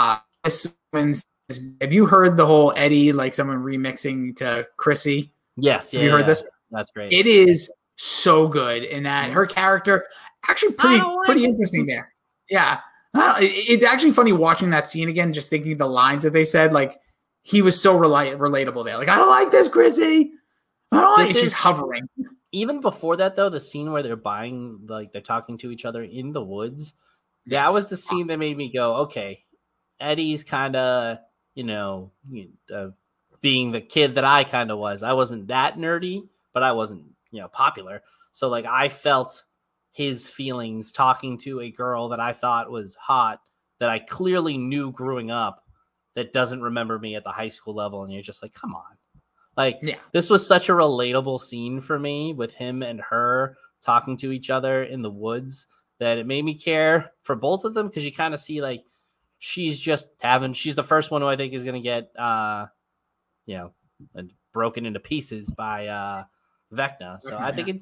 Have you heard the whole Eddie, like someone remixing to Chrissy? Yes. Have you heard this? That's great. It is so good in that her character actually pretty interesting there. Yeah. It's actually funny watching that scene again, just thinking the lines that they said. Like, he was so relatable there. Like, I don't like this, Chrissy. I don't like it. She's hovering. Even before that, though, the scene where they're they're talking to each other in the woods, that was the scene that made me go, okay, Eddie's kind of, being the kid that I kind of was. I wasn't that nerdy, but I wasn't, popular. So, like, I felt his feelings talking to a girl that I thought was hot, that I clearly knew growing up, that doesn't remember me at the high school level. And you're just like, come on. Like, This was such a relatable scene for me with him and her talking to each other in the woods that it made me care for both of them. Cause you kind of see like, she's the first one who I think is going to get, broken into pieces by Vecna. So I think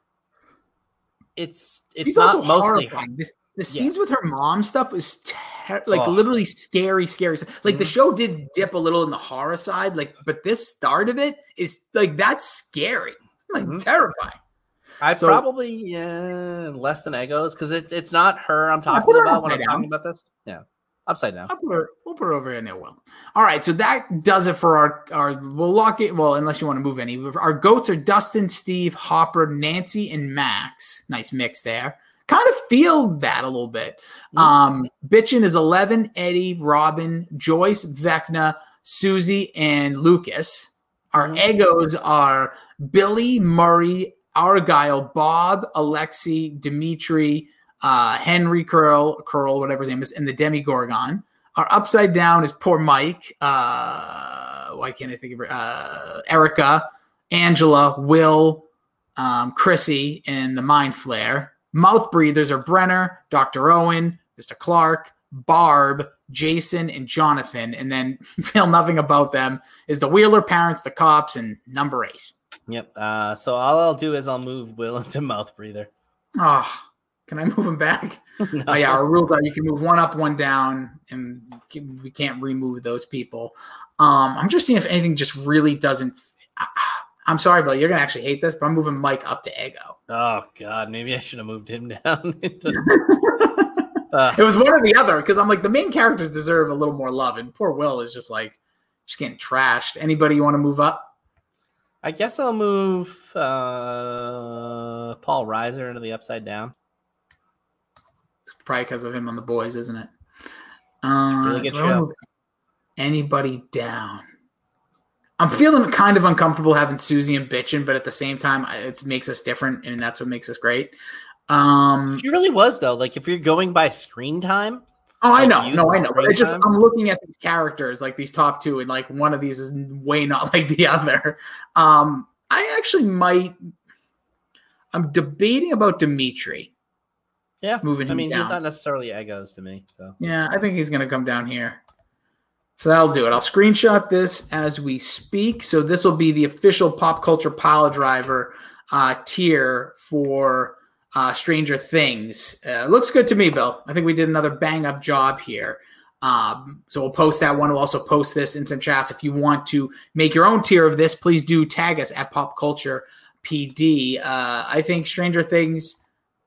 it's not mostly horrifying. The scenes with her mom stuff was literally scary. Like the show did dip a little in the horror side, but this start of it is like that's scary, terrifying. Probably less than Eggos because it's not her I'm talking about when I'm talking about this. Yeah, upside down. We'll put her over in there. Well, all right. So that does it for our. We'll lock it. Well, unless you want to move any. Our goats are Dustin, Steve, Hopper, Nancy, and Max. Nice mix there. Kind of feel that a little bit. Bitchin' is 11, Eddie, Robin, Joyce, Vecna, Susie, and Lucas. Our Eggos are Billy, Murray, Argyle, Bob, Alexi, Dimitri, Henry Curl, whatever his name is, and the Demigorgon. Our upside down is poor Mike. Why can't I think of her? Erica, Angela, Will, Chrissy, and the Mind Flare. Mouth breathers are Brenner, Dr. Owen, Mr. Clark, Barb, Jason, and Jonathan. And then feel nothing about them is the Wheeler parents, the cops, and number 8. Yep. So all I'll do is I'll move Will into mouth breather. Oh, can I move him back? No. Oh, yeah, our rules are you can move one up, one down, and we can't remove those people. I'm just seeing if anything just really doesn't. I'm sorry, Bill. You're going to actually hate this, but I'm moving Mike up to Eggo. Oh, God. Maybe I should have moved him down. It was one or the other because I'm like, the main characters deserve a little more love. And poor Will is just like, just getting trashed. Anybody you want to move up? I guess I'll move Paul Reiser into the Upside Down. It's probably because of him on The Boys, isn't it? It's a really good do I wanna show. move anybody down? I'm feeling kind of uncomfortable having Susie and Bitchin', but at the same time, it makes us different, and that's what makes us great. She really was, though. Like, if you're going by screen time. Oh, I Like, know. use No, of I know. But screen it's just, time? I'm looking at these characters, like these top two, and like one of these is way not like the other. I actually might. I'm debating about Dimitri. Yeah. Moving him He's down. not necessarily Eggos to me. So. Yeah, I think he's going to come down here. So that'll do it. I'll screenshot this as we speak. So this will be the official Pop Culture Pile Driver tier for Stranger Things. Looks good to me, Bill. I think we did another bang-up job here. So we'll post that one. We'll also post this in some chats. If you want to make your own tier of this, please do tag us at Pop Culture PD. I think Stranger Things...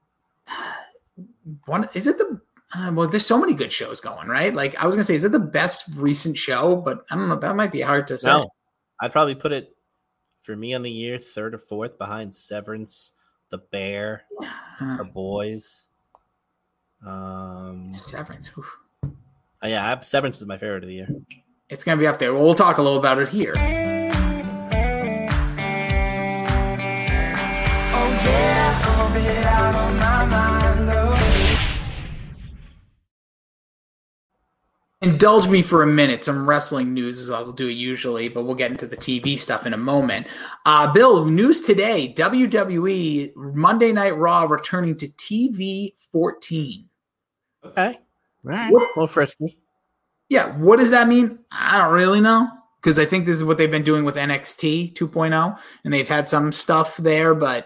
is it the... well, there's so many good shows going, right? Like, I was going to say, is it the best recent show? But I don't know. That might be hard to say. No. I'd probably put it, for me on the year, third or fourth behind Severance, The Bear, The Boys. Severance. Oof. Yeah, Severance is my favorite of the year. It's going to be up there. We'll talk a little about it here. Indulge me for a minute. Some wrestling news is what we'll do it usually, but we'll get into the TV stuff in a moment. Bill, news today, WWE Monday Night Raw returning to TV 14. Okay. All right. A little frisky. Yeah, what does that mean? I don't really know, because I think this is what they've been doing with NXT 2.0, and they've had some stuff there, but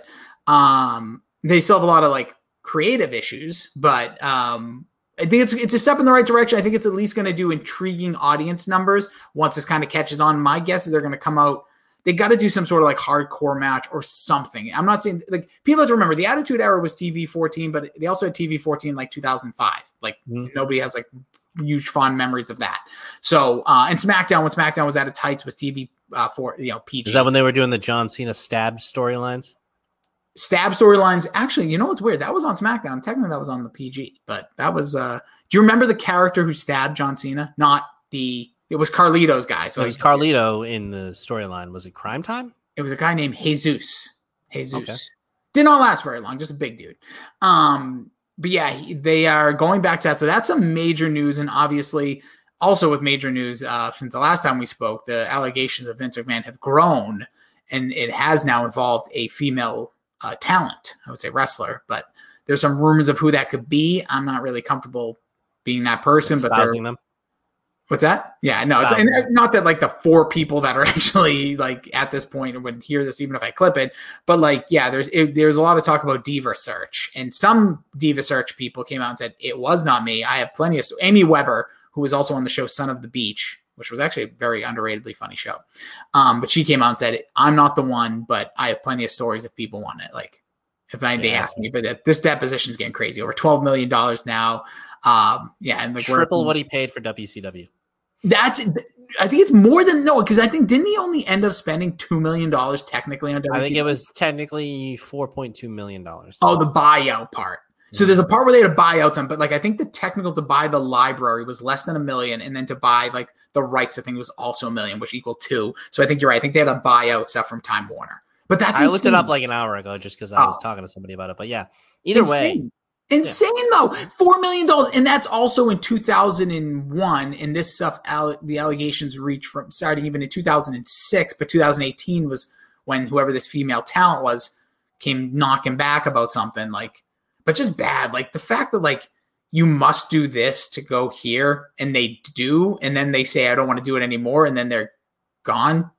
they still have a lot of like creative issues, but I think it's a step in the right direction. I think it's at least going to do intriguing audience numbers once this kind of catches on. My guess is they're going to come out. They got to do some sort of like hardcore match or something. I'm not saying like people have to remember the Attitude Era was TV 14, but they also had TV 14 like 2005. Like nobody has like huge fond memories of that. So and SmackDown, when SmackDown was out of tights, was TV for PG. Is that when they were doing the John Cena stabbed storylines? Stab storylines. Actually, you know what's weird? That was on SmackDown. Technically, that was on the PG, but that was. Do you remember the character who stabbed John Cena? Not the. It was Carlito's guy. So it was Carlito in the storyline. Was it Crime Time? It was a guy named Jesus. Okay. Did not last very long. Just a big dude. But yeah, they are going back to that. So that's some major news, and obviously, also with major news since the last time we spoke, the allegations of Vince McMahon have grown, and it has now involved a female. Talent, I would say wrestler, but there's some rumors of who that could be. I'm not really comfortable being that person, but they're them. What's that? Yeah, no, it's and not that like the four people that are actually like at this point would hear this, even if I clip it, but like, yeah, there's a lot of talk about Diva Search, and some Diva Search people came out and said it was not me. I have plenty of Amy Weber, who was also on the show Son of the Beach, which was actually a very underratedly funny show. But she came out and said, I'm not the one, but I have plenty of stories if people want it. Like, if they ask me, but this deposition is getting crazy. Over $12 million now. And like triple what he paid for WCW. I think it's more than because I think didn't he only end up spending $2 million technically on WCW? I think it was technically $4.2 million. Oh, the buyout part. So there's a part where they had to buy out some, but like I think the technical to buy the library was less than $1 million, and then to buy like the rights, I think was also $1 million, which equaled $2 million. So I think you're right. I think they had to buy out stuff from Time Warner. But that's I looked it up like an hour ago just because I was talking to somebody about it. But yeah, either way. Insane though, $4 million, and that's also in 2001. And this stuff, the allegations reach from starting even in 2006, but 2018 was when whoever this female talent was came knocking back about something like. But just bad, like the fact that like you must do this to go here, and they do, and then they say I don't want to do it anymore, and then they're gone.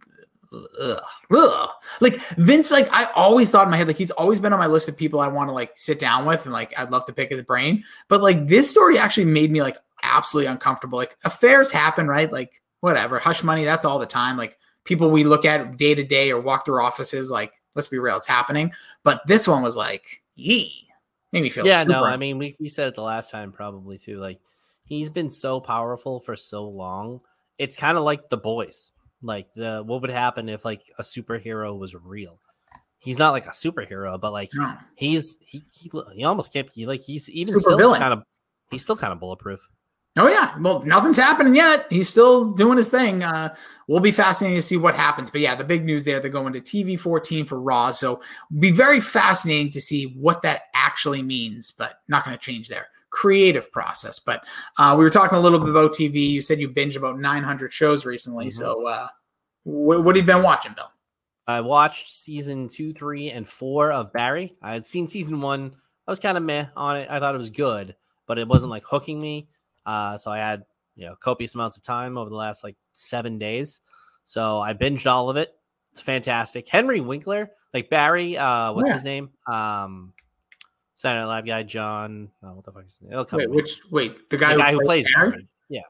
Ugh. Like Vince, like I always thought in my head, like he's always been on my list of people I want to like sit down with, and like I'd love to pick his brain. But like this story actually made me like absolutely uncomfortable. Like affairs happen, right? Like whatever, hush money, that's all the time. Like people we look at day to day or walk through offices, like let's be real, it's happening. But this one was like, yee. Made me feel super. I mean, we said it the last time probably too. Like he's been so powerful for so long, it's kind of like The Boys. Like what would happen if like a superhero was real? He's not like a superhero, but like No. he almost can't be like he's even Super still villain. he's still kind of bulletproof. Oh yeah, well, nothing's happening yet. He's still doing his thing. We'll be fascinated to see what happens. But yeah, the big news there, they're going to TV 14 for Raw. So be very fascinating to see what that actually means, but not going to change their creative process. But we were talking a little bit about TV. You said you binged about 900 shows recently. Mm-hmm. So what have you been watching, Bill? I watched season 2, 3, and 4 of Barry. I had seen season 1. I was kind of meh on it. I thought it was good, but it wasn't like hooking me. So I had, copious amounts of time over the last like 7 days. So I binged all of it. It's fantastic. Henry Winkler, like Barry, what's his name? Saturday Night Live guy, John. Oh, what the fuck is his name? The guy who plays Barry? Barry. Yeah.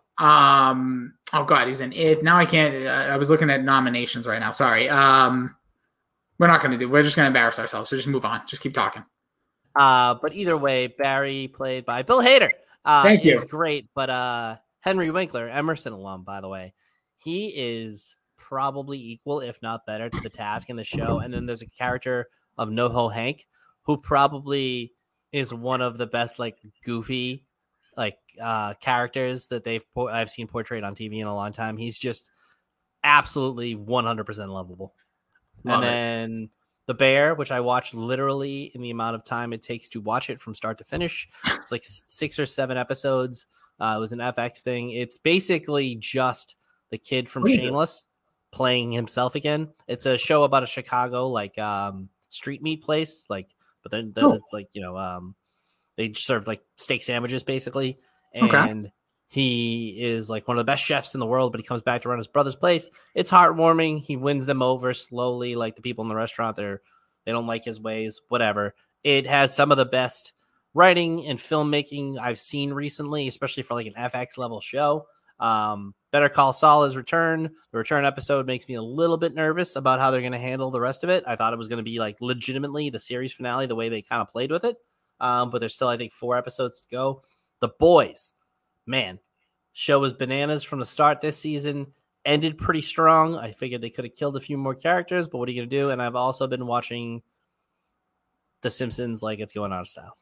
Oh God, he's in it. Now I can't. I was looking at nominations right now. Sorry. We're not going to do. We're just going to embarrass ourselves. So just move on. Just keep talking. But either way, Barry played by Bill Hader. Thank you. Is great, but Henry Winkler, Emerson alum, by the way, he is probably equal, if not better, to the task in the show. And then there's a character of NoHo Hank, who probably is one of the best, like, goofy, like, characters that I've seen portrayed on TV in a long time. He's just absolutely 100% lovable. Then The Bear, which I watched literally in the amount of time it takes to watch it from start to finish. It's like 6 or 7 episodes. It was an FX thing. It's basically just the kid from Shameless playing himself again. It's a show about a Chicago like street meat place, like, but then it's like they serve like steak sandwiches basically, and he is like one of the best chefs in the world, but he comes back to run his brother's place. It's heartwarming. He wins them over slowly. Like the people in the restaurant, they don't like his ways, whatever. It has some of the best writing and filmmaking I've seen recently, especially for like an FX level show. Better Call Saul is returned. The return episode makes me a little bit nervous about how they're going to handle the rest of it. I thought it was going to be like legitimately the series finale, the way they kind of played with it. But there's still, I think, 4 episodes to go. The Boys. Man, show was bananas from the start this season. Ended pretty strong. I figured they could have killed a few more characters, but what are you going to do? And I've also been watching The Simpsons like it's going out of style.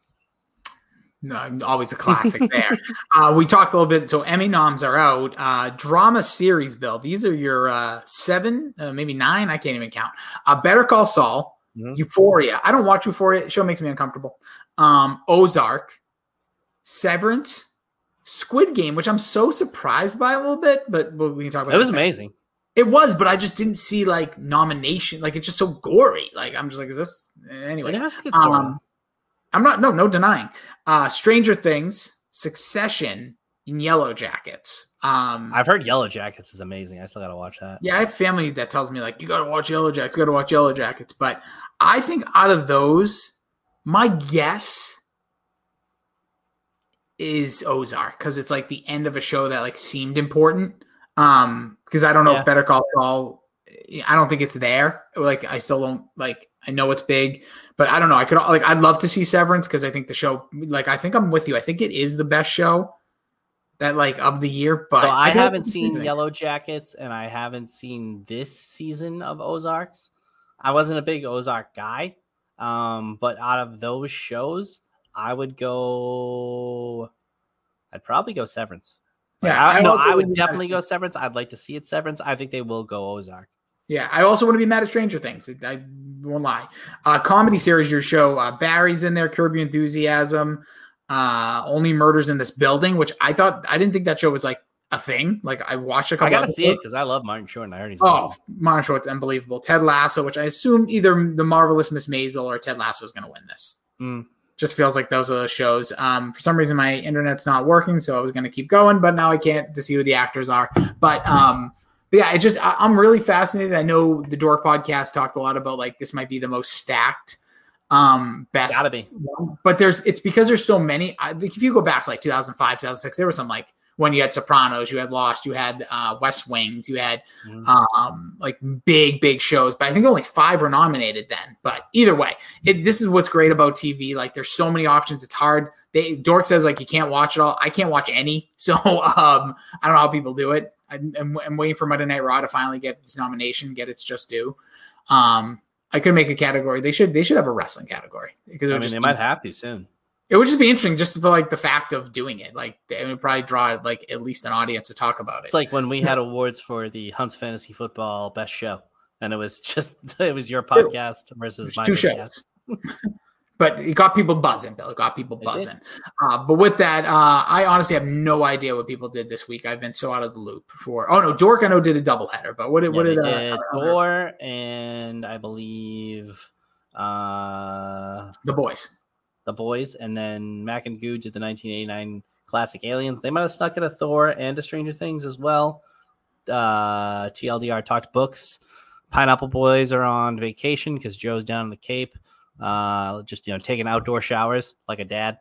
No, always a classic there. We talked a little bit. So Emmy noms are out. Drama series, Bill. These are your 7, maybe 9. I can't even count. Better Call Saul. Mm-hmm. Euphoria. I don't watch Euphoria. The show makes me uncomfortable. Ozark. Severance. Squid Game, which I'm so surprised by a little bit, but we can talk about it. It was amazing. It was, but I just didn't see like nomination. Like it's just so gory. Like I'm just like, is this anyway? It has a good story. I'm not no denying. Stranger Things, Succession, and Yellow Jackets. I've heard Yellow Jackets is amazing. I still gotta watch that. Yeah, I have family that tells me like you gotta watch Yellow Jackets. But I think out of those, my guess is Ozark, because it's like the end of a show that like seemed important. Because I don't know if Better Call Saul, I don't think it's there. Like I still don't like. I know it's big, but I don't know. I'd love to see Severance, because I think the show, like, I think I'm with you. I think it is the best show that like of the year. But so I haven't seen Yellow Jackets, and I haven't seen this season of Ozarks. I wasn't a big Ozark guy, but out of those shows, I'd probably go Severance. Yeah, I would definitely go Severance. I'd like to see it Severance. I think they will go Ozark. Yeah, I also want to be mad at Stranger Things. I won't lie. Comedy series, your show. Barry's in there, Curb Your Enthusiasm. Only Murders in This Building, which I didn't think that show was like a thing. Like I watched a couple. I gotta see it because I love Martin Short and I heard he's awesome. Martin Short's unbelievable. Ted Lasso, which I assume either The Marvelous Miss Maisel or Ted Lasso is going to win this. Just feels like those are the shows. For some reason, my internet's not working, so I was going to keep going, but now I can't to see who the actors are. But yeah, I'm really fascinated. I know the Dork podcast talked a lot about like this might be the most stacked best. Gotta be. But it's because there's so many. If you go back to like 2005, 2006, there were some like when you had Sopranos, you had Lost, you had West Wings, you had like big shows. But I think only 5 were nominated then. But either way, this is what's great about TV. Like there's so many options. It's hard. Dork says like you can't watch it all. I can't watch any. So I don't know how people do it. I'm waiting for Monday Night Raw to finally get its nomination, get its just due. I could make a category. They should have a wrestling category because they might have to soon. It would just be interesting just for like the fact of doing it. Like it would probably draw like at least an audience to talk about it. It's like when we had awards for the Hunts Fantasy Football Best Show, and it was your podcast versus my 2 shows. But it got people buzzing, Bill. It got people buzzing. But with that, I honestly have no idea what people did this week. I've been so out of the loop for. Oh no, Dork I know did a doubleheader, but what did Thor and I believe the boys, and then Mac and Goo did the 1989 classic Aliens. They might have stuck at a Thor and a Stranger Things as well. TLDR talked books. Pineapple Boys are on vacation because Joe's down in the Cape. Just taking outdoor showers like a dad.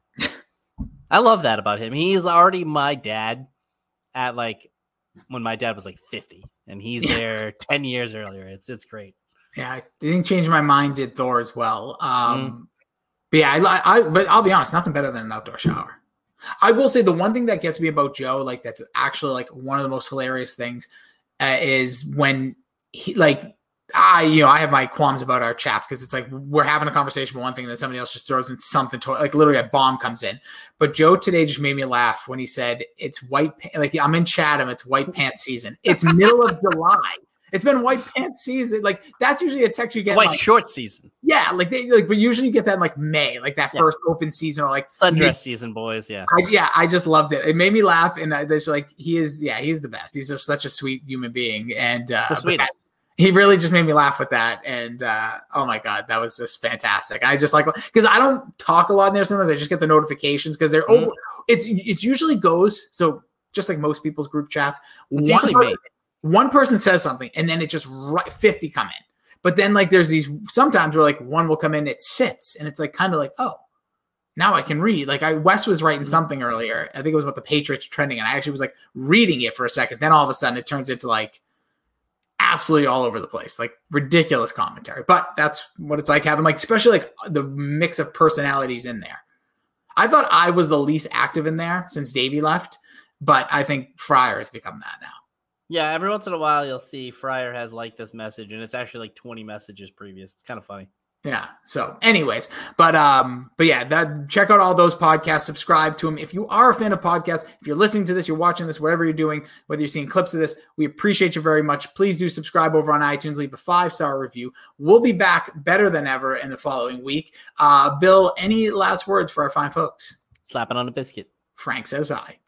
I love that about him. He's already my dad at like when my dad was like 50, and he's there 10 years earlier. It's great. Yeah, I didn't change my mind. Did Thor as well. But yeah, but I'll be honest, nothing better than an outdoor shower. I will say the one thing that gets me about Joe, like that's actually like one of the most hilarious things, is when he like. I have my qualms about our chats because it's like we're having a conversation about one thing and then somebody else just throws in something like literally a bomb comes in. But Joe today just made me laugh when he said it's like I'm in Chatham, it's white pants season. It's middle of July. It's been white pants season. Like that's usually a text you get. It's white short season. Yeah, but usually you get that in like May, like that first open season or like sundress season, boys. Yeah, I just loved it. It made me laugh, and he's the best. He's just such a sweet human being, and the sweetest. He really just made me laugh with that. And oh my God, that was just fantastic. I just like, because I don't talk a lot in there sometimes. I just get the notifications because they're over. It usually goes. So just like most people's group chats, one person says something and then it just 50 come in. But then like there's these sometimes where like one will come in, it sits and it's like kind of like, oh, now I can read. Like Wes was writing something earlier. I think it was about the Patriots trending. And I actually was like reading it for a second. Then all of a sudden it turns into like, absolutely all over the place, like ridiculous commentary. But that's what it's like having like, especially like the mix of personalities in there. I thought I was the least active in there since Davey left, but I think Fryer has become that now. Yeah, every once in a while you'll see Fryer has like this message, and it's actually like 20 messages previous. It's kind of funny. Yeah. So anyways, but yeah, check out all those podcasts, subscribe to them. If you are a fan of podcasts, if you're listening to this, you're watching this, whatever you're doing, whether you're seeing clips of this, we appreciate you very much. Please do subscribe over on iTunes, leave a 5-star review. We'll be back better than ever in the following week. Bill, any last words for our fine folks? Slap it on a biscuit. Frank says I.